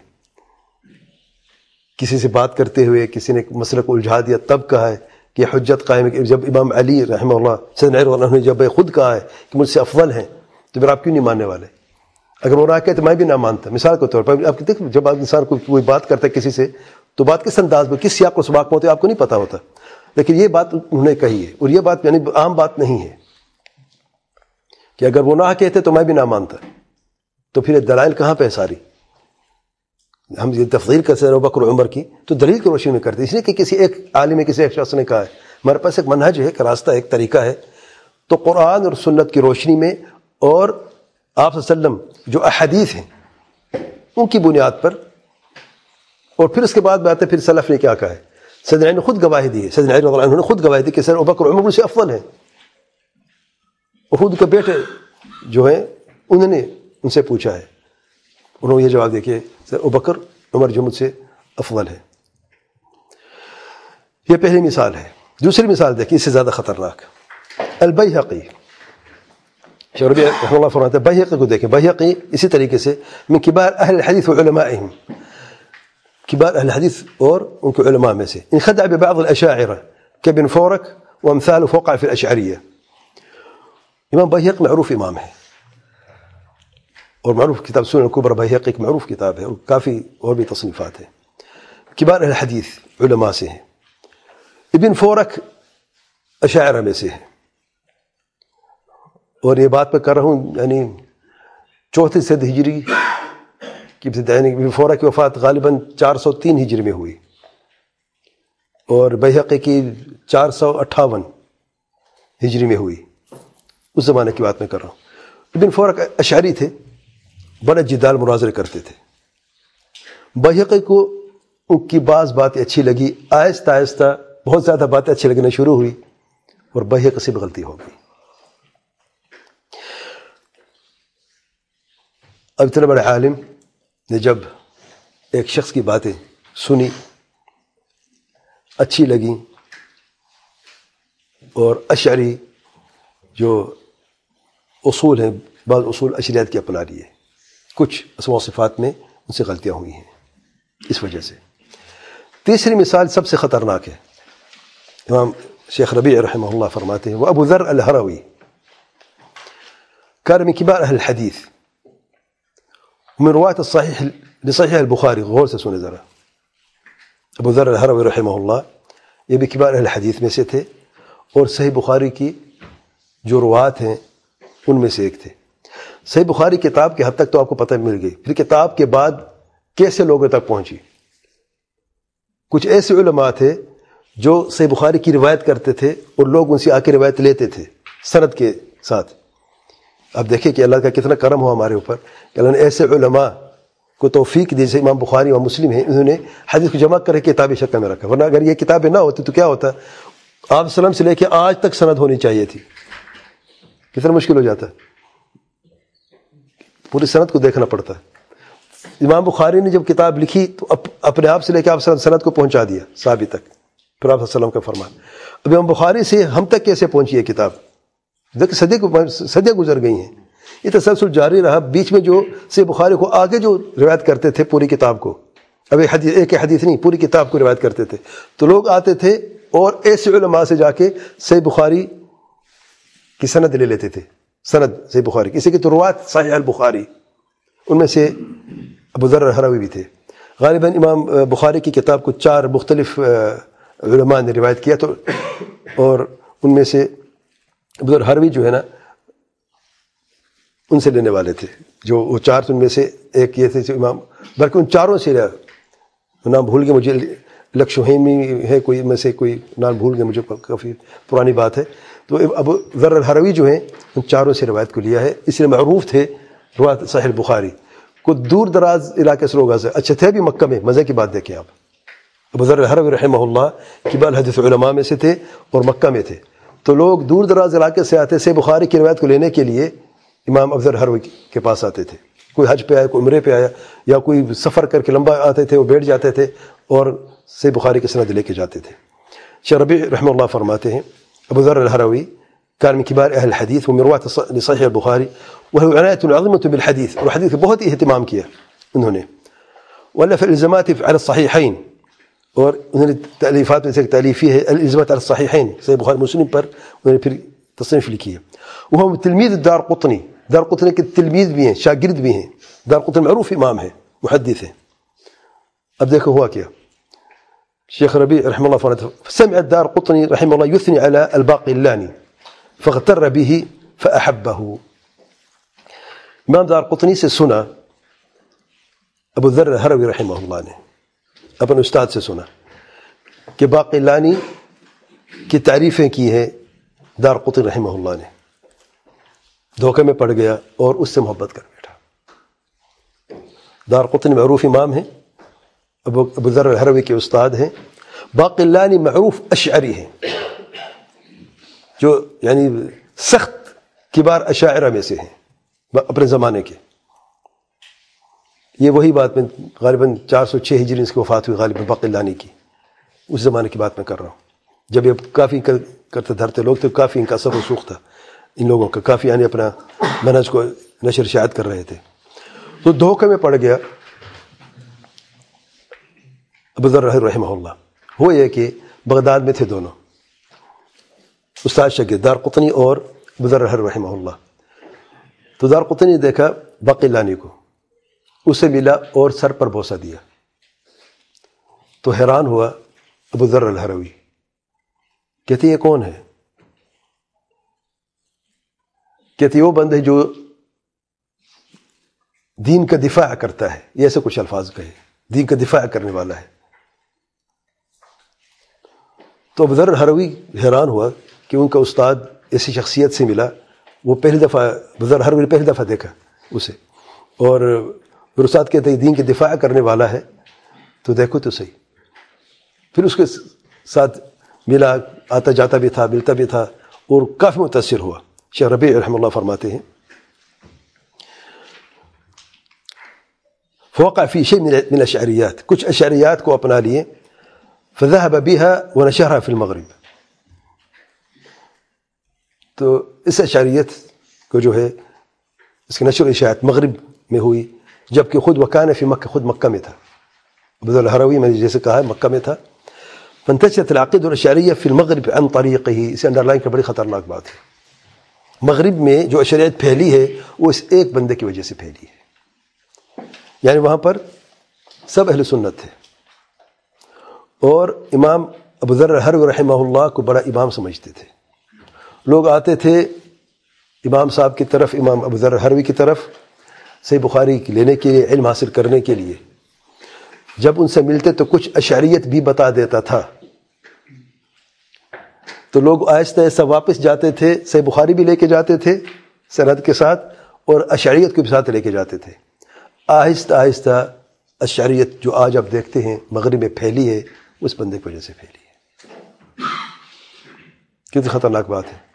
کسی سے بات کرتے ہوئے کسی نے مسئلہ کو الجھا دیا تب کہا ہے کہ حجت قائم ہے. جب امام علی رحمہ اللہ سیدنا علی رضی اللہ عنہ نے جب خود کہا ہے کہ مجھ سے افضل ہیں، تو پھر آپ کیوں نہیں ماننے والے؟ اگر وہ نہ کہے تو میں بھی نہ مانتا. مثال کے طور پر آپ دیکھ، جب انسان کوئی بات کرتا ہے کسی سے تو بات کس انداز میں، کس سیاق و سباق میں ہوتے ہے آپ کو نہیں پتہ ہوتا، لیکن یہ بات انہوں نے کہی ہے. اور یہ بات یعنی عام بات نہیں ہے کہ اگر وہ نہ کہتے تو میں بھی نہ مانتا. تو پھر دلائل کہاں پہ ساری؟ ہم یہ تفضیل کرتے ہیں ابوبکر عمر کی تو دلیل کی روشنی میں کرتے، اس لیے کہ کسی ایک عالم، کسی ایک شخص نے کہا ہے. ہمارے پاس ایک منہج ہے، ایک راستہ، ایک طریقہ ہے. تو قرآن اور سنت کی روشنی میں اور آپ صلی اللہ علیہ وسلم جو احادیث ہیں ان کی بنیاد پر، اور پھر اس کے بعد بات ہے پھر سلف نے کیا کہا ہے. سیدنا علی نے خود گواہی دی ہے، سیدنا علی رضی اللہ عنہ نے خود گواہی دی کہ سیدنا ابوبکر عمر سے افضل ہیں. اور خود کے بیٹے جو ہیں انہوں نے ان سے پوچھا ہے، انہوں نے یہ جواب دیا کہ ابوبکر عمر جو مجھ سے افضل ہے. یہ پہلی مثال ہے. دوسری مثال دیکھیں اس سے زیادہ خطرناک. البیہقی شیخ ربیع رحمہ اللہ فرماتے ہیں، بیہقی کو دیکھیں. بیہقی اسی طریقے سے من کبار اہل الحدیث وعلمائهم، کبار اہل الحدیث اور ان کے علماء میں سے. انخدع ببعض الاشاعرہ كابن فورک وامثال فوقع في الاشعریہ. امام بیہقی معروف امام ہے اور معروف کتاب سنن الکبری بیہقی ایک معروف کتاب ہے، اور کافی اور بھی تصنیفات ہیں. کبار اہل حدیث علماء سے ہیں. ابن فورک اشاعرہ میں سے ہے، اور یہ بات میں کر رہا ہوں یعنی 34 صدی ہجری کی یعنی ابن فورک کی وفات غالباً 403 ہجری میں ہوئی، اور بیہقی کی 458 ہجری میں ہوئی. اس زمانے کی بات میں کر رہا ہوں. ابن فورک اشعری تھے، بڑا جدال مناظرے کرتے تھے. بیہقی کو ان کی بعض باتیں اچھی لگی، آہستہ آہستہ بہت زیادہ باتیں اچھی لگنا شروع ہوئی، اور بیہقی سے بھی غلطی ہو گئی. اب اتنا بڑے عالم نے جب ایک شخص کی باتیں سنی، اچھی لگیں، اور اشعری جو اصول ہیں بعض اصول اشریات کی اپنا لیے، کچھ اسماء و صفات میں ان سے غلطیاں ہوئی ہیں اس وجہ سے۔ تیسری مثال سب سے خطرناک ہے، امام شیخ ربیع رحمہ اللہ فرماتے ہیں وہ ابو ذر الہروی كان من كبار اہل الحدیث من رواة الصحیح لصحیح البخاری، غور سے سنیں ذرا، ابو ذر الہروی رحمہ اللہ یہ بھی کبار اہل حدیث میں سے تھے اور صحیح بخاری کی جو روات ہیں ان میں سے ایک تھے۔ صحیح بخاری کتاب کے حد تک تو آپ کو پتہ مل گئی، پھر کتاب کے بعد کیسے لوگوں تک پہنچی۔ کچھ ایسے علماء تھے جو صحیح بخاری کی روایت کرتے تھے اور لوگ ان سے آ کے روایت لیتے تھے سند کے ساتھ۔ اب دیکھیں کہ اللہ کا کتنا کرم ہوا ہمارے اوپر کہ اللہ نے ایسے علماء کو توفیق دی، جیسے امام بخاری اور مسلم ہیں، انہوں نے حدیث کو جمع کر کے کتابی شکل میں رکھا، ورنہ اگر یہ کتابیں نہ ہوتی تو کیا ہوتا، آپ وسلم سے لے کے آج تک سند ہونی چاہیے تھی، کتنا مشکل ہو جاتا، پوری سند کو دیکھنا پڑتا۔ امام بخاری نے جب کتاب لکھی تو اپنے آپ سے لے کے آپ سند کو پہنچا دیا صحابی تک، پھر آپ وسلم کا فرمان۔ اب امام بخاری سے ہم تک کیسے پہنچی ہے کتاب؟ دیکھ صدیاں گزر گئی ہیں، یہ تسلسل جاری رہا۔ بیچ میں جو سے بخاری کو آگے جو روایت کرتے تھے پوری کتاب کو، اب ایک حدیث نہیں پوری کتاب کو روایت کرتے تھے، تو لوگ آتے تھے اور ایسے علماء سے جا کے صحیح بخاری کی سند لے لیتے تھے، سند صحیح بخاری کی، اسی کی تو روات صحیح البخاری، ان میں سے ابو ذر الہروی بھی تھے۔ غالباً امام بخاری کی کتاب کو 4 مختلف علماء نے روایت کیا، تو اور ان میں سے ابو ذر الہروی جو ہے نا ان سے لینے والے تھے، جو وہ 4 ان میں سے ایک یہ تھے امام، بلکہ ان 4 سے نام بھول گئے مجھے، لکشوہیمی ہے کوئی میں سے، کوئی نام بھول گئے مجھے، کافی پرانی بات ہے۔ تو ابو ذر الہروی جو ہیں ان 4 سے روایت کو لیا ہے، اس لیے معروف تھے روایت صحیح البخاری کو۔ دور دراز علاقے سے لوگ آتے، اچھا تھے بھی مکہ میں، مزے کی بات دیکھیں آپ، ابو ذر الہروی رحمہ اللہ کبار حدیث علماء میں سے تھے اور مکہ میں تھے، تو لوگ دور دراز علاقے سے آتے صحیح بخاری کی روایت کو لینے کے لیے امام ابو ذر الہروی کے پاس آتے تھے۔ کوئی حج پہ آیا، کوئی عمرے پہ آیا، یا کوئی سفر کر کے لمبا آتے تھے، وہ بیٹھ جاتے تھے اور صحیح بخاری کی سند لے کے جاتے تھے۔ شیخ ربیع رحمہ اللہ فرماتے ہیں ابو ذر الہروی كان من كبار اہل الحدیث ومن رواة لصحیح البخاری وله عنایة عظیمة بالحدیث، اور حدیث کا بہت ہی اہتمام کیا انہوں نے۔ والف الالزامات على الصحیحین، اور انہوں نے تالیفات میں سے ایک تالیفی ہے الالزامات على الصحیحین، صحیح بخاری مسلم پر انہوں نے پھر تصنیف لکھی ہے۔ وہ تلمید دارقطنی، دارقطنی کے تلمید بھی ہیں، شاگرد بھی ہیں، دارقطنی معروف امام ہے، محدث ہے۔ اب دیکھو ہوا کیا، شیخ ربیع رحمہ اللہ فرماتے ہیں سمع الدارقطنی رحمہ اللہ یثنی علی الباقلانی فاغتر به فأحبه، امام دارقطنی سے سنا، ابو ذر الہروی رحمہ اللہ نے اپنے استاد سے سنا کہ باقلانی کی تعریفیں کی ہیں دارقطنی رحمہ اللہ نے، دھوکے میں پڑ گیا اور اس سے محبت کر بیٹھا۔ دارقطنی معروف امام ہیں، ابو ذر الہروی کے استاد ہیں۔ باقلانی معروف اشعری ہیں، جو یعنی سخت کبار اشاعرہ میں سے ہیں اپنے زمانے کے۔ یہ وہی بات میں غالباً 406 ہجری اس کی وفات ہوئی غالباً باقلانی کی، اس زمانے کی بات میں کر رہا ہوں، جب یہ کافی کرتے دھرتے لوگ تھے، کافی ان کا اثر رسوخ تھا ان لوگوں کا، کافی یعنی اپنا منہج کو نشر اشاعت کر رہے تھے۔ تو دھوکے میں پڑ گیا ابو ذر رحمہ اللہ۔ وہ یہ کہ بغداد میں تھے دونوں، استاد شاگرد دارقطنی اور ابو ذر رحمہ اللہ۔ تو دارقطنی نے دیکھا باقلانی کو، اسے ملا اور سر پر بوسہ دیا، تو حیران ہوا ابو ذر الہروی، کہتے یہ کون ہے؟ کہتے وہ بند ہے جو دین کا دفاع کرتا ہے، یہ ایسے کچھ الفاظ کہے، دین کا دفاع کرنے والا ہے۔ تو ابو ذر الہروی حیران ہوا کہ ان کا استاد ایسی شخصیت سے ملا، وہ پہلی دفعہ ابو ذر الہروی نے پہلی دفعہ دیکھا اسے، اور پھر استاد کہتے ہیں دین کے دفاع کرنے والا ہے، تو دیکھو تو صحیح۔ پھر اس کے ساتھ ملا، آتا جاتا بھی تھا، ملتا بھی تھا، اور کافی متاثر ہوا۔ شیخ ربیع رحمہ اللہ فرماتے ہیں فوقع فی شیء من الاشعریات، کچھ اشعریات کو اپنا لیے، فذهب بها ونشرها في المغرب، تو اس اشعریت کو جو ہے اس کی نشر و اشاعت مغرب میں ہوئی، جبکہ خود وکان فی مکہ، خود مکہ میں تھا. ابو ذر الہروی میں جیسے کہا ہے مکہ میں تھا. فانتشرت العقیدۃ الاشعریہ فی المغرب عن طریقہ، اسے انڈر لائن کا بڑی خطرناک بات ہے. مغرب میں جو اشعریت پھیلی ہے وہ اس ایک بندے کی وجہ سے پھیلی ہے. یعنی وہاں پر سب اہل سنت تھے، اور امام ابو ذر الہروی رحمہ اللہ کو بڑا امام سمجھتے تھے. لوگ آتے تھے امام صاحب کی طرف، امام ابو ذر الہروی کی طرف صحیح بخاری لینے کے لیے، علم حاصل کرنے کے لیے. جب ان سے ملتے تو کچھ اشعریت بھی بتا دیتا تھا، تو لوگ آہستہ آہستہ واپس جاتے تھے، صحیح بخاری بھی لے کے جاتے تھے سند کے ساتھ، اور اشعریت کو بھی ساتھ لے کے جاتے تھے. آہستہ آہستہ اشعریت جو آج آپ دیکھتے ہیں مغرب میں پھیلی ہے، اس بندے کی وجہ سے پھیلی ہے. کتنی خطرناک بات ہے.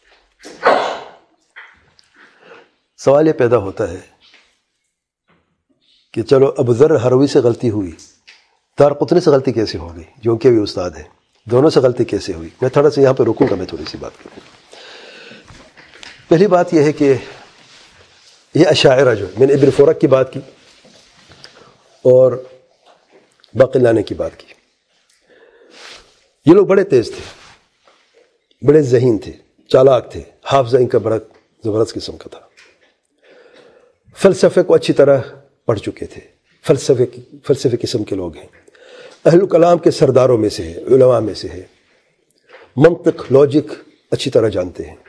سوال یہ پیدا ہوتا ہے کہ چلو ابو ذر الہروی سے غلطی ہوئی، دارقطنی سے غلطی کیسے ہو گئی جو ان کے بھی استاد ہیں؟ دونوں سے غلطی کیسے ہوئی؟ میں تھوڑا سا یہاں پہ رکوں گا، میں تھوڑی سی بات کروں. پہلی بات یہ ہے کہ یہ اشاعرہ جو میں نے ابن فورک کی بات کی اور باقلانی کی بات کی، یہ لوگ بڑے تیز تھے، بڑے ذہین تھے، چالاک تھے، حافظہ ان کا بڑا زبردست قسم کا تھا. فلسفے کو اچھی طرح پڑھ چکے تھے، فلسفے قسم کے لوگ ہیں. اہل کلام کے سرداروں میں سے ہے، علماء میں سے ہے. منطق، لاجک اچھی طرح جانتے ہیں،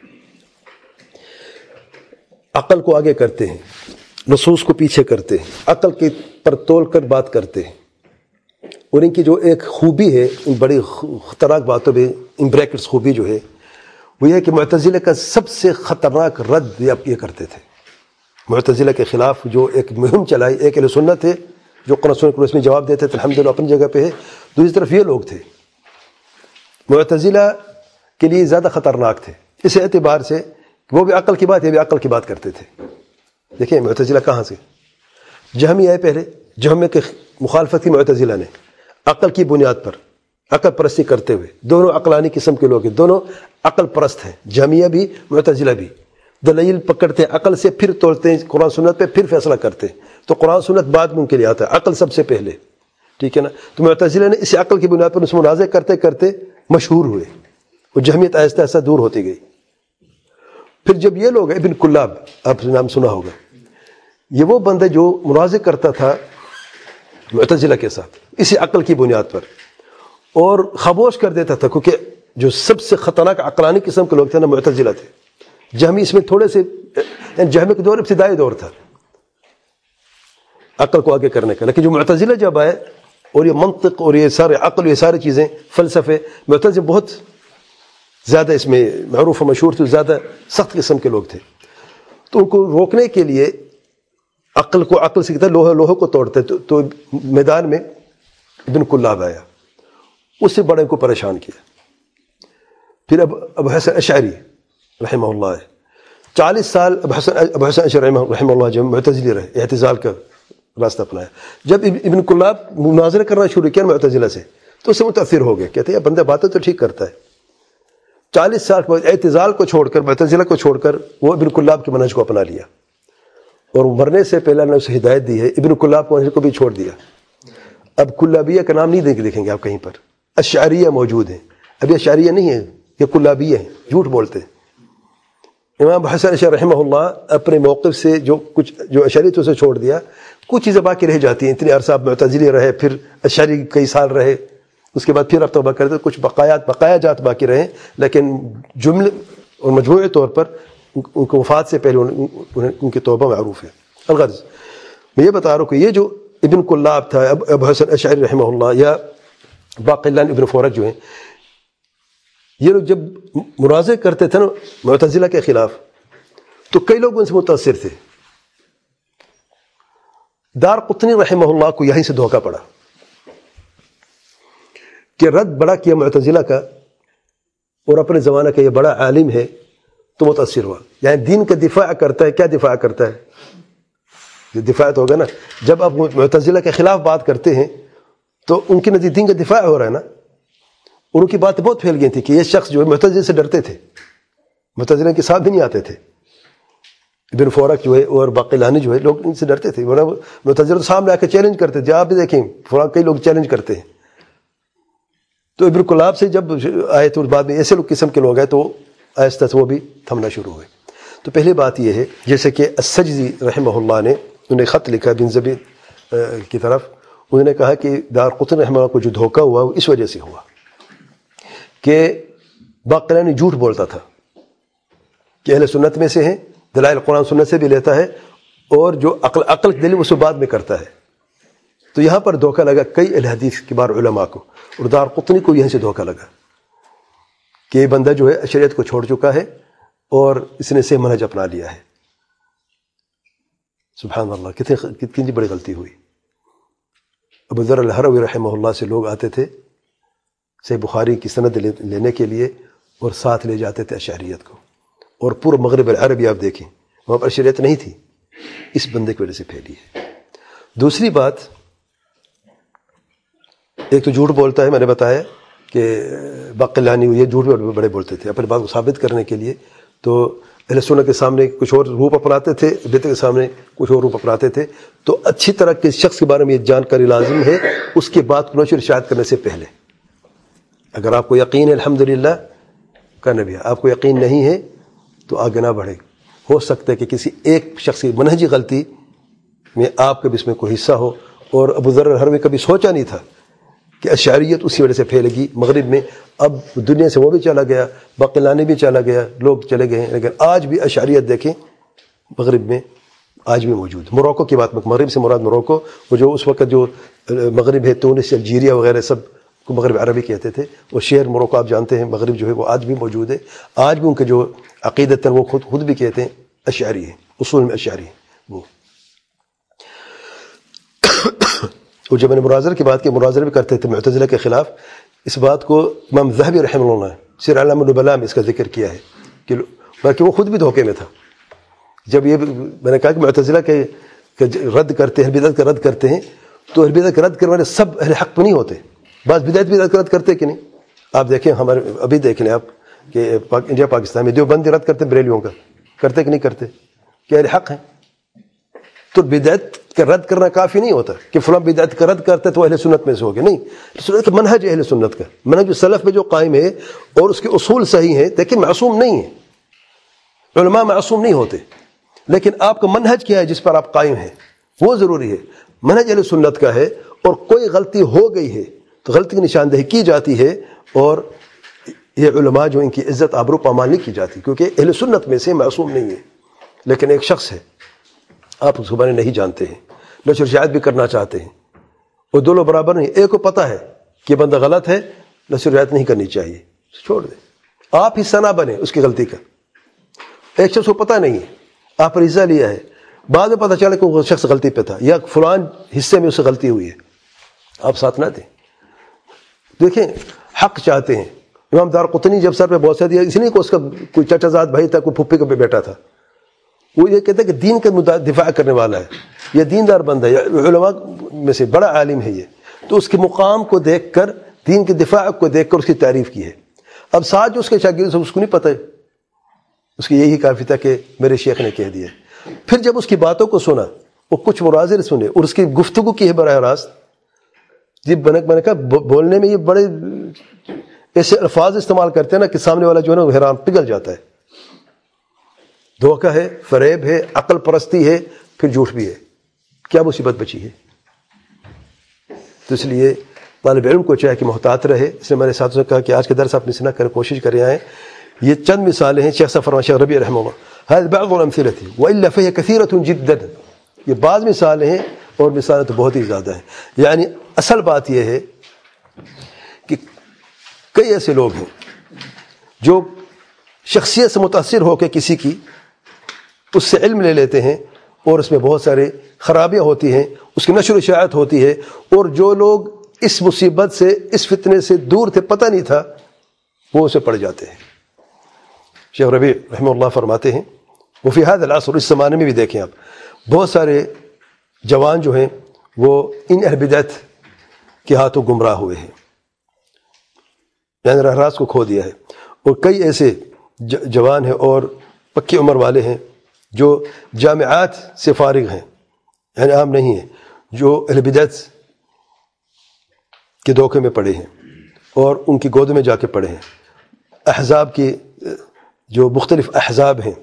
عقل کو آگے کرتے ہیں، نصوص کو پیچھے کرتے ہیں، عقل کے پر تول کر بات کرتے ہیں. اور ان کی جو ایک خوبی ہے، ان بڑی خطرناک باتوں میں ان بریکٹس خوبی جو ہے وہ یہ ہے کہ معتزلہ کا سب سے خطرناک رد یہ کرتے تھے. معتزلہ کے خلاف جو ایک مہم چلائی، ایک اہل سنت تھے جو قرآن سنت کو اس میں جواب دیتے تھے، الحمدللہ اپنی جگہ پہ ہے. دوسری طرف یہ لوگ تھے معتزلہ کے لیے زیادہ خطرناک تھے اس اعتبار سے کہ وہ بھی عقل کی بات، یہ بھی عقل کی بات کرتے تھے. دیکھیں معتزلہ کہاں سے؟ جہمیہ ہے پہلے، جہمیہ کے مخالفت کی معتزلہ نے عقل کی بنیاد پر عقل پرستی کرتے ہوئے. دونوں عقلانی قسم کے لوگ ہیں، دونوں عقل پرست ہیں، جہمیہ بھی معتزلہ بھی. دلیل پکڑتے ہیں عقل سے، پھر تولتے ہیں قرآن سنت پہ، پھر فیصلہ کرتے ہیں. تو قرآن سنت بعد میں ان کے لیے آتا ہے، عقل سب سے پہلے، ٹھیک ہے نا. تو معتزلہ نے اسی عقل کی بنیاد پر اس منازع کرتے کرتے مشہور ہوئے، اور جہمیت آہستہ آہستہ دور ہوتی گئی. پھر جب یہ لوگ ابن کلاب، آپ نے نام سنا ہوگا، یہ وہ بندہ جو منازع کرتا تھا معتزلہ کے ساتھ اسی عقل کی بنیاد پر، اور خاموش کر دیتا تھا، کیونکہ جو سب سے خطرناک عقلانی قسم کے لوگ تھے نا معتزلہ تھے. جہمی اس میں تھوڑے سے، جہمی کا دور ابتدائی دور تھا عقل کو آگے کرنے کا. لیکن جو معتزلہ جب آئے اور یہ منطق اور یہ سارے عقل، یہ ساری چیزیں، فلسفے، معتزلہ بہت زیادہ اس میں معروف و مشہور تھے، زیادہ سخت قسم کے لوگ تھے. تو ان کو روکنے کے لیے عقل کو عقل سے کہتا ہے لوہے کو توڑتے. تو میدان میں ابن کلاب آیا، اس سے بڑے ان کو پریشان کیا. پھر ابو حسن اشعری رحمہ اللہ ہے، 40 سال ابو حسن اشعری رحمہ اللہ جب معتزلی رہے، اعتزال کا راستہ اپنایا. جب ابن کلاب مناظرہ کرنا شروع کیا معتزلہ سے تو اس سے متاثر ہو گئے، کہتے ہیں بندہ باتیں تو ٹھیک کرتا ہے. 40 سال کے بعد اعتزال کو چھوڑ کر، معتزلہ کو چھوڑ کر وہ ابن کلاب کے منہج کو اپنا لیا، اور مرنے سے پہلے نے اسے ہدایت دی ہے. ابن کلاب کو منہج کو بھی چھوڑ دیا. اب کلابیہ کا نام نہیں دیکھیں گے آپ کہیں پر، اشعریہ موجود ہیں. ابھی اشعریہ نہیں ہے، یہ کلابیہ ہیں، جھوٹ بولتے ہیں. امام حسن اشعری رحمہ اللہ اپنے موقف سے جو اشعریت سے چھوڑ دیا، کچھ چیزیں باقی رہ جاتی ہیں. اتنے عرصہ آپ معتزلی رہے، پھر اشعری کئی سال رہے، اس کے بعد پھر آپ توبہ کرتے، کچھ بقایا جات باقی رہے. لیکن جملے اور مجموعی طور پر ان کو وفات سے پہلے ان کی توبہ معروف ہے. الغرض میں یہ بتا رہا ہوں کہ یہ جو ابن کلاب تھا، ابو حسن اشعری رحمہ اللہ، یا باقلان ابن فورک جو ہیں، یہ لوگ جب مناظرے کرتے تھے نا معتزلہ کے خلاف تو کئی لوگ ان سے متاثر تھے. دارقطنی رحمہ اللہ کو یہیں سے دھوکہ پڑا کہ رد بڑا کیا معتزلہ کا، اور اپنے زمانہ کا یہ بڑا عالم ہے، تو متاثر ہوا. یعنی دین کا دفاع کرتا ہے. کیا دفاع کرتا ہے؟ یہ دفاع تو ہوگا نا. جب آپ معتزلہ کے خلاف بات کرتے ہیں تو ان کے نزدیک دین کا دفاع ہو رہا ہے نا. ان کی باتیں بہت پھیل گئی تھی کہ یہ شخص جو ہے معتزلہ سے ڈرتے تھے، معتزلہ کے ساتھ بھی نہیں آتے تھے. ابن فورک جو ہے اور باقلانی جو ہے، لوگ ان سے ڈرتے تھے، معتزلہ تو سامنے آ کے چیلنج کرتے تھے. آپ بھی دیکھیں فلاں کئی لوگ چیلنج کرتے ہیں. تو ابن کلاب سے جب آئے تو بعد میں ایسے لوگ قسم کے لوگ آئے تو آہستہ سے وہ بھی تھمنا شروع ہوئے. تو پہلی بات یہ ہے، جیسے کہ السجزی رحمہ اللہ نے انہوں نے خط لکھا بن زبید کی طرف. انہوں نے کہا کہ دارقطنی رحمہ اللہ کو جو دھوکہ ہوا وہ اس وجہ سے ہوا کہ باقلانی جھوٹ بولتا تھا کہ اہل سنت میں سے ہیں، دلائل قرآن سنت سے بھی لیتا ہے، اور جو عقل دلیل اس کو بعد میں کرتا ہے. تو یہاں پر دھوکہ لگا کئی اہل حدیث کبار علماء کو، اور دارقطنی کو یہیں سے دھوکہ لگا کہ یہ بندہ جو ہے شریعت کو چھوڑ چکا ہے اور اس نے صحیح منہج اپنا لیا ہے. سبحان اللہ، کتنی بڑی غلطی ہوئی. ابو ذر الہروی رحمہ اللہ سے لوگ آتے تھے صحیح بخاری کی سند لینے کے لیے، اور ساتھ لے جاتے تھے اشعریت کو، اور پورا مغرب العربی آپ دیکھیں وہاں پر اشعریت نہیں تھی، اس بندے کی وجہ سے پھیلی ہے. دوسری بات، ایک تو جھوٹ بولتا ہے، میں نے بتایا کہ باقلانی یہ جھوٹ بڑے بولتے تھے اپنی بات کو ثابت کرنے کے لیے. تو اہل سنت کے سامنے کچھ اور روپ اپناتے تھے، بدعت کے سامنے کچھ اور روپ اپناتے تھے. تو اچھی طرح کسی شخص کے بارے میں یہ جانکاری لازم ہے اس کے بعد کو نشر اشاعت کرنے سے پہلے. اگر آپ کو یقین ہے الحمدللہ کا نبی، آپ کو یقین نہیں ہے تو آگے نہ بڑھے. ہو سکتا ہے کہ کسی ایک شخص کی منہجی غلطی میں آپ کا بھی اس میں کوئی حصہ ہو. اور ابو ذر الہروی کبھی سوچا نہیں تھا کہ اشعریت اسی وجہ سے پھیلے گی مغرب میں. اب دنیا سے وہ بھی چلا گیا، باقلانی بھی چلا گیا، لوگ چلے گئے ہیں، لیکن آج بھی اشعریت دیکھیں مغرب میں آج بھی موجود. موروکو کی بات، مغرب سے مراد موروکو، وہ جو اس وقت جو مغرب ہے، تونس، الجیریا وغیرہ سب کو مغرب عربی کہتے تھے. وہ شہر موروکو آپ جانتے ہیں، مغرب جو ہے وہ آج بھی موجود ہے. آج بھی ان کے جو عقیدت وہ خود بھی کہتے ہیں اشعری ہیں، اصول میں اشعری ہیں وہ. اور جب میں نے مناظر کی بات کی، مناظر بھی کرتے تھے معتزلہ کے خلاف. اس بات کو امام ذہبی رحمہ اللہ نے سیر اعلام النبلاء میں اس کا ذکر کیا ہے کہ باقی وہ خود بھی دھوکے میں تھا. جب یہ میں نے کہا کہ معتزلہ کے رد کرتے ہیں، اہل بدعت کا رد کرتے ہیں، تو اہل بدعت کا رد کرنے والے سب اہل حق نہیں ہوتے. بعض بدعت کا رد کرتے کہ نہیں. آپ دیکھیں ہمارے ابھی دیکھ لیں آپ کہ انڈیا پاکستان میں دیوبندی رد کرتے بریلیوں کا، کرتے کہ نہیں کرتے؟ کہ اہل حق ہیں. تو بدعت کا رد کرنا کافی نہیں ہوتا کہ فلاں بدعت کا رد کرتے تو اہل سنت میں سے ہو گئے. نہیں، سنت کا منہج اہل سنت کا منہج سلف میں جو قائم ہے اور اس کے اصول صحیح ہیں، لیکن معصوم نہیں ہے. علماء معصوم نہیں ہوتے، لیکن آپ کا منہج کیا ہے جس پر آپ قائم ہیں وہ ضروری ہے. منہج اہل سنت کا ہے، اور کوئی غلطی ہو گئی ہے تو غلطی کی نشاندہی کی جاتی ہے، اور یہ علماء جو ان کی عزت آبرو پامال نہیں کی جاتی، کیونکہ اہل سنت میں سے معصوم نہیں ہے. لیکن ایک شخص ہے، آپ اس کے بارے نہیں جانتے ہیں، نشر اشاعت بھی کرنا چاہتے ہیں، وہ دونوں برابر نہیں. ایک کو پتہ ہے کہ بندہ غلط ہے، نشر اشاعت نہیں کرنی چاہیے، چھوڑ دیں، آپ حصہ نہ بنے اس کی غلطی کا. ایک شخص کو پتہ نہیں ہے، آپ پر حصہ لیا ہے، بعد میں پتہ چلا کہ وہ شخص غلطی پہ تھا یا فلان حصے میں اس سے غلطی ہوئی ہے، آپ ساتھ نہ دیں. دیکھیں حق چاہتے ہیں. امام دارقطنی جب سر پہ بوسہ دیا، اس لیے کہ اس کا کوئی چچا زاد بھائی تھا، کوئی پھپھی کا بیٹا تھا، وہ یہ کہتا ہے کہ دین کا دفاع کرنے والا ہے، یہ دیندار بندہ ہے، علماء میں سے بڑا عالم ہے یہ. تو اس کے مقام کو دیکھ کر، دین کے دفاع کو دیکھ کر اس کی تعریف کی ہے. اب ساتھ جو اس کے شاگرد اس کو نہیں پتہ ہے، اس کی یہی کافی تھا کہ میرے شیخ نے کہہ دیا. پھر جب اس کی باتوں کو سنا، وہ کچھ مناظر سنے اور اس کی گفتگو کی ہے براہ راست، جب میں نے کہا بولنے میں یہ بڑے ایسے الفاظ استعمال کرتے ہیں نا کہ سامنے والا جو ہے نا وہ حیران پگھل جاتا ہے. دھوکہ ہے، فریب ہے، عقل پرستی ہے، پھر جھوٹ بھی ہے. کیا مصیبت بچی ہے؟ تو اس لیے طالب علم کو چاہے کہ محتاط رہے. اس نے میرے ساتھوں سے کہا کہ آج کے درس آپ نے سنا کریں، کوشش کریں آئیں. یہ چند مثالیں ہیں. شیخ صفر شیخ ربیع رحمہ اللہ، هذه بعض الامثله والا فهي كثيره جدا. یہ بعض مثالیں ہیں اور مثالیں تو بہت ہی زیادہ ہیں. یعنی اصل بات یہ ہے کہ کئی ایسے لوگ ہیں جو شخصیت سے متاثر ہو کے کسی کی اس سے علم لے لیتے ہیں، اور اس میں بہت سارے خرابیاں ہوتی ہیں، اس کی نشر و اشاعت ہوتی ہے. اور جو لوگ اس مصیبت سے، اس فتنے سے دور تھے، پتہ نہیں تھا، وہ اسے پڑ جاتے ہیں. شیخ ربیع رحمہ اللہ فرماتے ہیں، وہ فی هذا العصر، اس زمانے میں بھی دیکھیں آپ، بہت سارے جوان جو ہیں وہ ان اہل بدعت کے ہاتھوں گمراہ ہوئے ہیں، یعنی راہ راست کو کھو دیا ہے. اور کئی ایسے جوان ہیں اور پکی عمر والے ہیں جو جامعات سے فارغ ہیں یعنی عام نہیں ہیں, جو اہل بدعت کے دھوکے میں پڑے ہیں اور ان کی گود میں جا کے پڑے ہیں, احزاب کی جو مختلف احزاب ہیں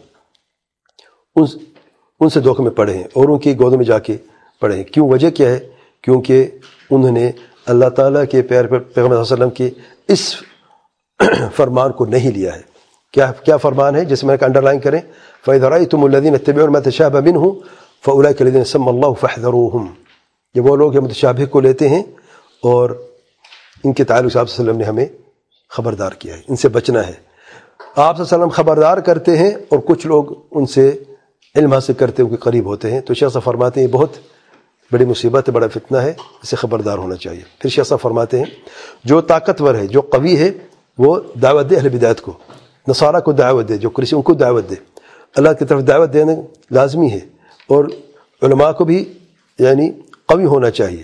ان سے دھوکے میں پڑے ہیں اور ان کی گود میں جا کے پڑے ہیں. کیوں؟ وجہ کیا ہے؟ کیونکہ انہوں نے اللہ تعالیٰ کے پیغمبر صلی اللہ علیہ وسلم کے اس فرمان کو نہیں لیا ہے. کیا فرمان ہے جس میں انڈر لائن کریں؟ فَإِذَا رَأَيْتُمُ الَّذِينَ يَتَّبِعُونَ مَا تَشَابَهَ مِنْهُ فَأُولَٰئِكَ الَّذِينَ سَمَّى اللَّهُ فَاحْذَرُوهُمْ. یہ وہ لوگ ہیں متشابہ کو لیتے ہیں اور ان کے تعلق سے آپ صلی اللہ علیہ وسلم نے ہمیں خبردار کیا ہے, ان سے بچنا ہے. آپ صلی اللہ علیہ وسلم خبردار کرتے ہیں اور کچھ لوگ ان سے علم حاصل کرتے ہیں, ان کے قریب ہوتے ہیں. تو شیخ صاحب فرماتے ہیں یہ بہت بڑی مصیبت ہے, بڑا فتنہ ہے, اس سے خبردار ہونا چاہیے. پھر شیخ صاحب فرماتے ہیں جو طاقتور ہے, جو قوی ہے, وہ دعوت دے اہل بدعت کو, نصارہ کو دعوت دے, جو کرسی ان کو دعوت دے. اللہ کی طرف دعوت دینا لازمی ہے اور علماء کو بھی یعنی قوی ہونا چاہیے.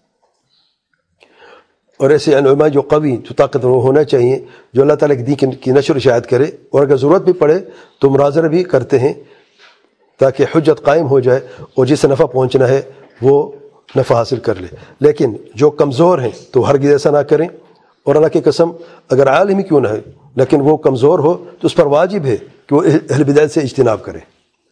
اور ایسے علماء جو قوی, جو طاقتور ہونا چاہیے, جو اللہ تعالیٰ کی دین کی نشر و اشاعت کرے, اور اگر ضرورت بھی پڑے تو مناظرہ بھی کرتے ہیں تاکہ حجت قائم ہو جائے اور جس سے نفع پہنچنا ہے وہ نفع حاصل کر لے. لیکن جو کمزور ہیں تو ہرگز ایسا نہ کریں, اور اللہ کی قسم اگر عالم ہی کیوں نہ ہے لیکن وہ کمزور ہو تو اس پر واجب ہے کہ وہ اہل بدعت سے اجتناب کرے.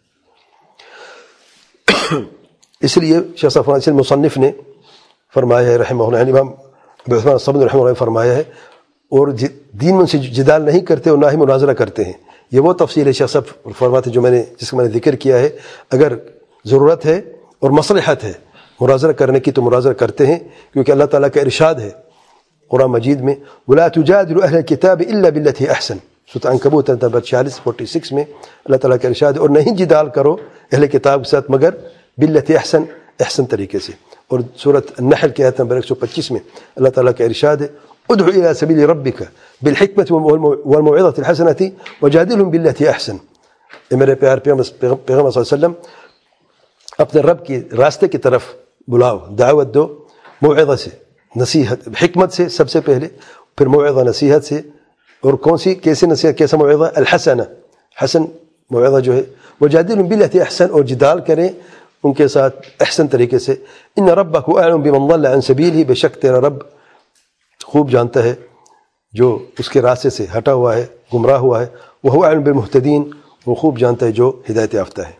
اس لیے شیخ صاحب مصنف نے فرمایا ہے رحمہ اللہ, امام ابو عثمان الصمد رحمہ اللہ نے فرمایا ہے, اور دین میں ان سے جدال نہیں کرتے اور نہ ہی مناظرہ کرتے ہیں. یہ وہ تفصیل ہے شیخ صاحب فرماتے جو جس کا میں نے ذکر کیا ہے. اگر ضرورت ہے اور مصلحت ہے مناظرہ کرنے کی تو مناظرہ کرتے ہیں, کیونکہ اللہ تعالیٰ کا ارشاد ہے قرآن مجید میں وَلَا تُجَادِلُوا أَهْلَ الْكِتَابِ إِلَّا بِالَّتِي أَحْسَنُ. سورۃ عنکبوت 46 میں اللہ تعالیٰ کا ارشاد ہے, اور نہیں جدال کرو اہل کتاب کے ساتھ مگر باللتی احسن, احسن طریقے سے. اور سورۃ النحل کی آیت نمبر 125 میں اللہ تعالیٰ کا ارشاد ہے ادعو إلى سبيل ربك بالحكمة والموعظة الحسنة وجادلهم بالتي أحسن. میرے پیار پیغمبر صلی اللہ علیہ وسلم اپنے رب کی راستے کی طرف بلاؤ, دعوت دو موعظہ سے, نصیحت, حکمت سے سب سے پہلے, پھر موعظہ نصیحت سے. اور کون سی کیسے نصیحت, کیسا موعظہ؟ الحسنہ, حسن موعظہ جو ہے. وجادلهم بالتي أحسن, اور جدال کریں ان کے ساتھ احسن طریقے سے. ان ربک اعلم بمن ضل عن سبیلہ, بے شک تیرا رب خوب جانتا ہے جو اس کے راستے سے ہٹا ہوا ہے, گمراہ ہوا ہے. وہو اعلم بالمہتدین, وہ خوب جانتا ہے جو ہدایت یافتہ ہے.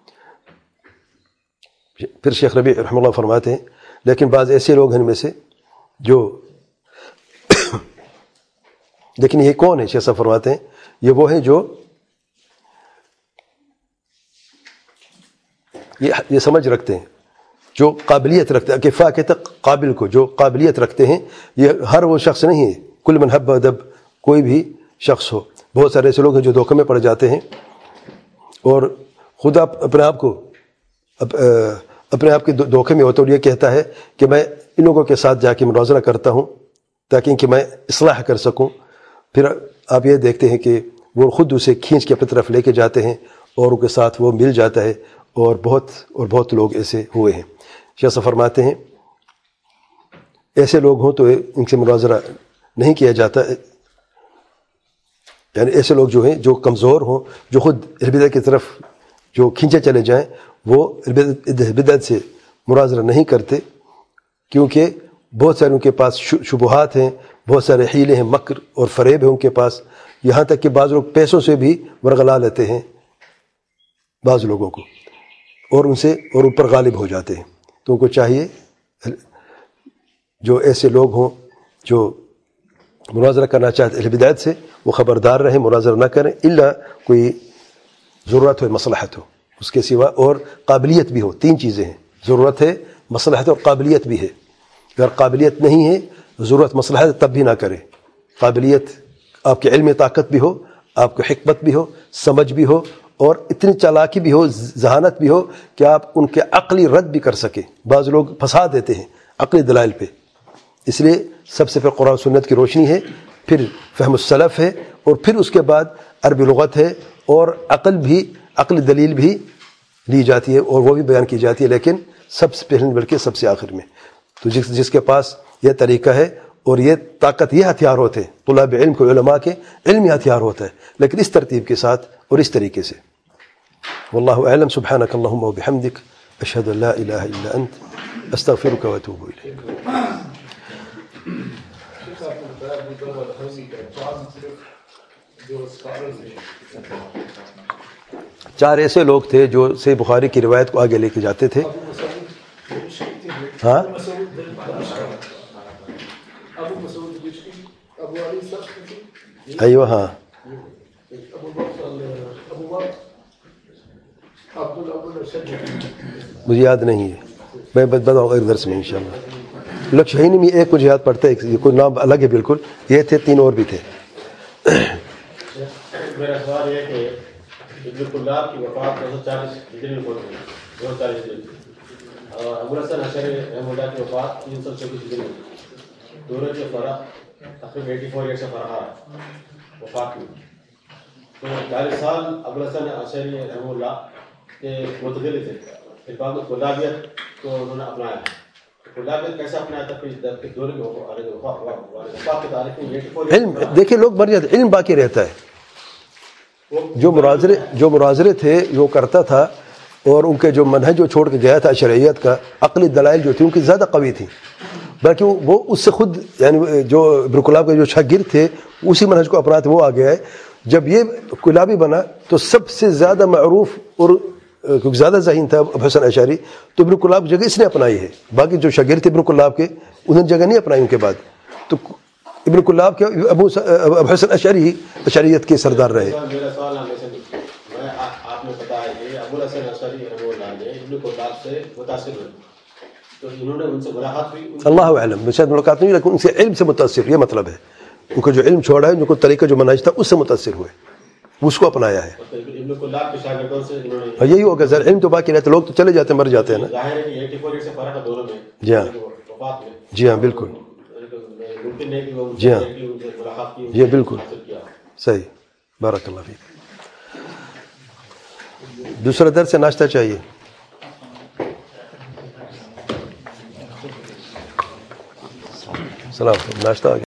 پھر شیخ ربیع رحمہ اللہ فرماتے ہیں لیکن بعض ایسے لوگ ہیں ان میں سے جو لیکن یہ کون ہے؟ شیخ صاحب فرماتے ہیں یہ وہ ہیں جو یہ سمجھ رکھتے ہیں, جو قابلیت رکھتے ہیں, کفا کہتے قابل کو, جو قابلیت رکھتے ہیں. یہ ہر وہ شخص نہیں ہے, کل من حب ادب, کوئی بھی شخص ہو. بہت سارے ایسے لوگ ہیں جو دھوکے میں پڑ جاتے ہیں اور خدا اپنے آپ کے دھوکے میں ہوتا ہے, اور یہ کہتا ہے کہ میں ان لوگوں کے ساتھ جا کے مناظرہ کرتا ہوں تاکہ ان کی میں اصلاح کر سکوں. پھر آپ یہ دیکھتے ہیں کہ وہ خود اسے کھینچ کے اپنی طرف لے کے جاتے ہیں اور ان کے ساتھ وہ مل جاتا ہے, اور بہت لوگ ایسے ہوئے ہیں. شیخ صاحب فرماتے ہیں ایسے لوگ ہوں تو ان سے مناظرہ نہیں کیا جاتا, یعنی ایسے لوگ جو ہیں جو کمزور ہوں, جو خود بدعت کی طرف جو کھینچے چلے جائیں, وہ بدعت سے مناظرہ نہیں کرتے, کیونکہ بہت سارے ان کے پاس شبہات ہیں, بہت سارے حیلے ہیں, مکر اور فریب ہیں ان کے پاس. یہاں تک کہ بعض لوگ پیسوں سے بھی ورغلا لیتے ہیں بعض لوگوں کو, اور ان پر غالب ہو جاتے ہیں. تو ان کو چاہیے جو ایسے لوگ ہوں جو مناظرہ کرنا چاہتے اہل بدعت سے, وہ خبردار رہیں, مناظرہ نہ کریں الا کوئی ضرورت ہو, مصلحت ہو, اس کے سوا, اور قابلیت بھی ہو. 3 چیزیں ہیں, ضرورت ہے, مصلحت اور قابلیت بھی ہے. اگر قابلیت نہیں ہے, ضرورت, مصلحت, تب بھی نہ کریں. قابلیت, آپ کے علم میں طاقت بھی ہو, آپ کو حکمت بھی ہو, سمجھ بھی ہو, اور اتنی چالاکی بھی ہو, ذہانت بھی ہو کہ آپ ان کے عقلی رد بھی کر سکیں. بعض لوگ پھنسا دیتے ہیں عقلی دلائل پہ. اس لیے سب سے پہلے قرآن سنت کی روشنی ہے, پھر فہم السلف ہے, اور پھر اس کے بعد عربی لغت ہے, اور عقلی دلیل بھی لی جاتی ہے اور وہ بھی بیان کی جاتی ہے, لیکن سب سے پہلے بلکہ سب سے آخر میں. تو جس کے پاس یہ طریقہ ہے اور یہ طاقت, یہ ہتھیار ہوتے ہیں طلاب علم کو, علماء کے علمی ہتھیار ہوتا ہے, لیکن اس ترتیب کے ساتھ اور اس طریقے سے. والله أعلم. سبحانك اللهم وبحمدك أشهد أن لا إله إلا أنت أستغفرك وأتوب إليك. چار ایسے لوگ تھے جو صحیح بخاری کی روایت کو آگے لے کے جاتے تھے. ہاں ایوہ ہاں مجھے یاد نہیں ہے, میں بتاؤں غیر درس میں انشاءاللہ. لکشہینی میں ایک مجھے یاد پڑتا ہے, کوئی نام الگ ہے بالکل, یہ تھے, تین اور بھی تھے. میرا سوال یہ ہے کہ ابن کلاب کی وفات 240 ہجری میں ہوئی, 240 ہجری, اور ابو الحسن اشعری رحمہ اللہ کی وفات 324 ہجری میں. دونوں کے فرق تقریباً 84 ایئر سے فرق آ رہا ہے وفات میں. تو 40 سال ابو الحسن اشعری رحمہ اللہ کے متدلی تھے, پھر بعد میں کلابیت کو انہوں نے اپنایا. کلابیت کیسے اپنایا تھا؟ کہ دونوں کی وفات کے تاریخ میں 84 علم دیکھیں لوگ مر جاتے, علم باقی رہتا ہے. جو مناظرے تھے وہ کرتا تھا, اور ان کے جو منہج جو چھوڑ کے گیا تھا شرعیت کا, عقلی دلائل جو تھی ان کی زیادہ قوی تھی, بلکہ وہ اس سے خود یعنی جو ابن کلاب کے جو شاگرد تھے اسی منہج کو اپناتے وہ آگے آئے. جب یہ کلابی بنا تو سب سے زیادہ معروف اور کیونکہ زیادہ ذہین تھا ابو حسن اشعری, تو ابن کلاب کی جگہ اس نے اپنائی ہے. باقی جو شاگرد تھے ابن کلاب کے انہوں نے جگہ نہیں اپنائی ان کے بعد. تو ابن کلاب کے ابو حسن اشعری اشعریت کے سردار رہے. میرا سوال آپ نے بتایا کہ ابو الحسن اشعری رحمہ اللہ نے ابن کلاب سے متاثر ہوئے, تو انہوں نے ان سے ملاقات ہوئی؟ اللہ اعلم, شاید ملاقات نہیں, لیکن ان سے علم سے متاثر, یہ مطلب ہے. ان کو جو علم چھوڑا ہے, جو کو طریقہ جو منہج تھا اس سے متاثر ہوئے, اس کو اپنایا ہے. ابن کلاب کے شاگردوں سے انہوں نے, یہی ہوگا سر, علم تو باقی رہتا, لوگ تو چلے جاتے ہیں, مر جاتے ہیں نا. ظاہر ہے کہ 84 سے فرق ہے دونوں میں. جی ہاں, وفات میں جی ہاں بالکل, ممکن ہے کہ وہ جی ہاں, ملاقات کی, جی بالکل صحیح. بارک اللہ فیک. دوسرا درس سے ناشتہ چاہیے. سلام, ناشتہ آ گیا.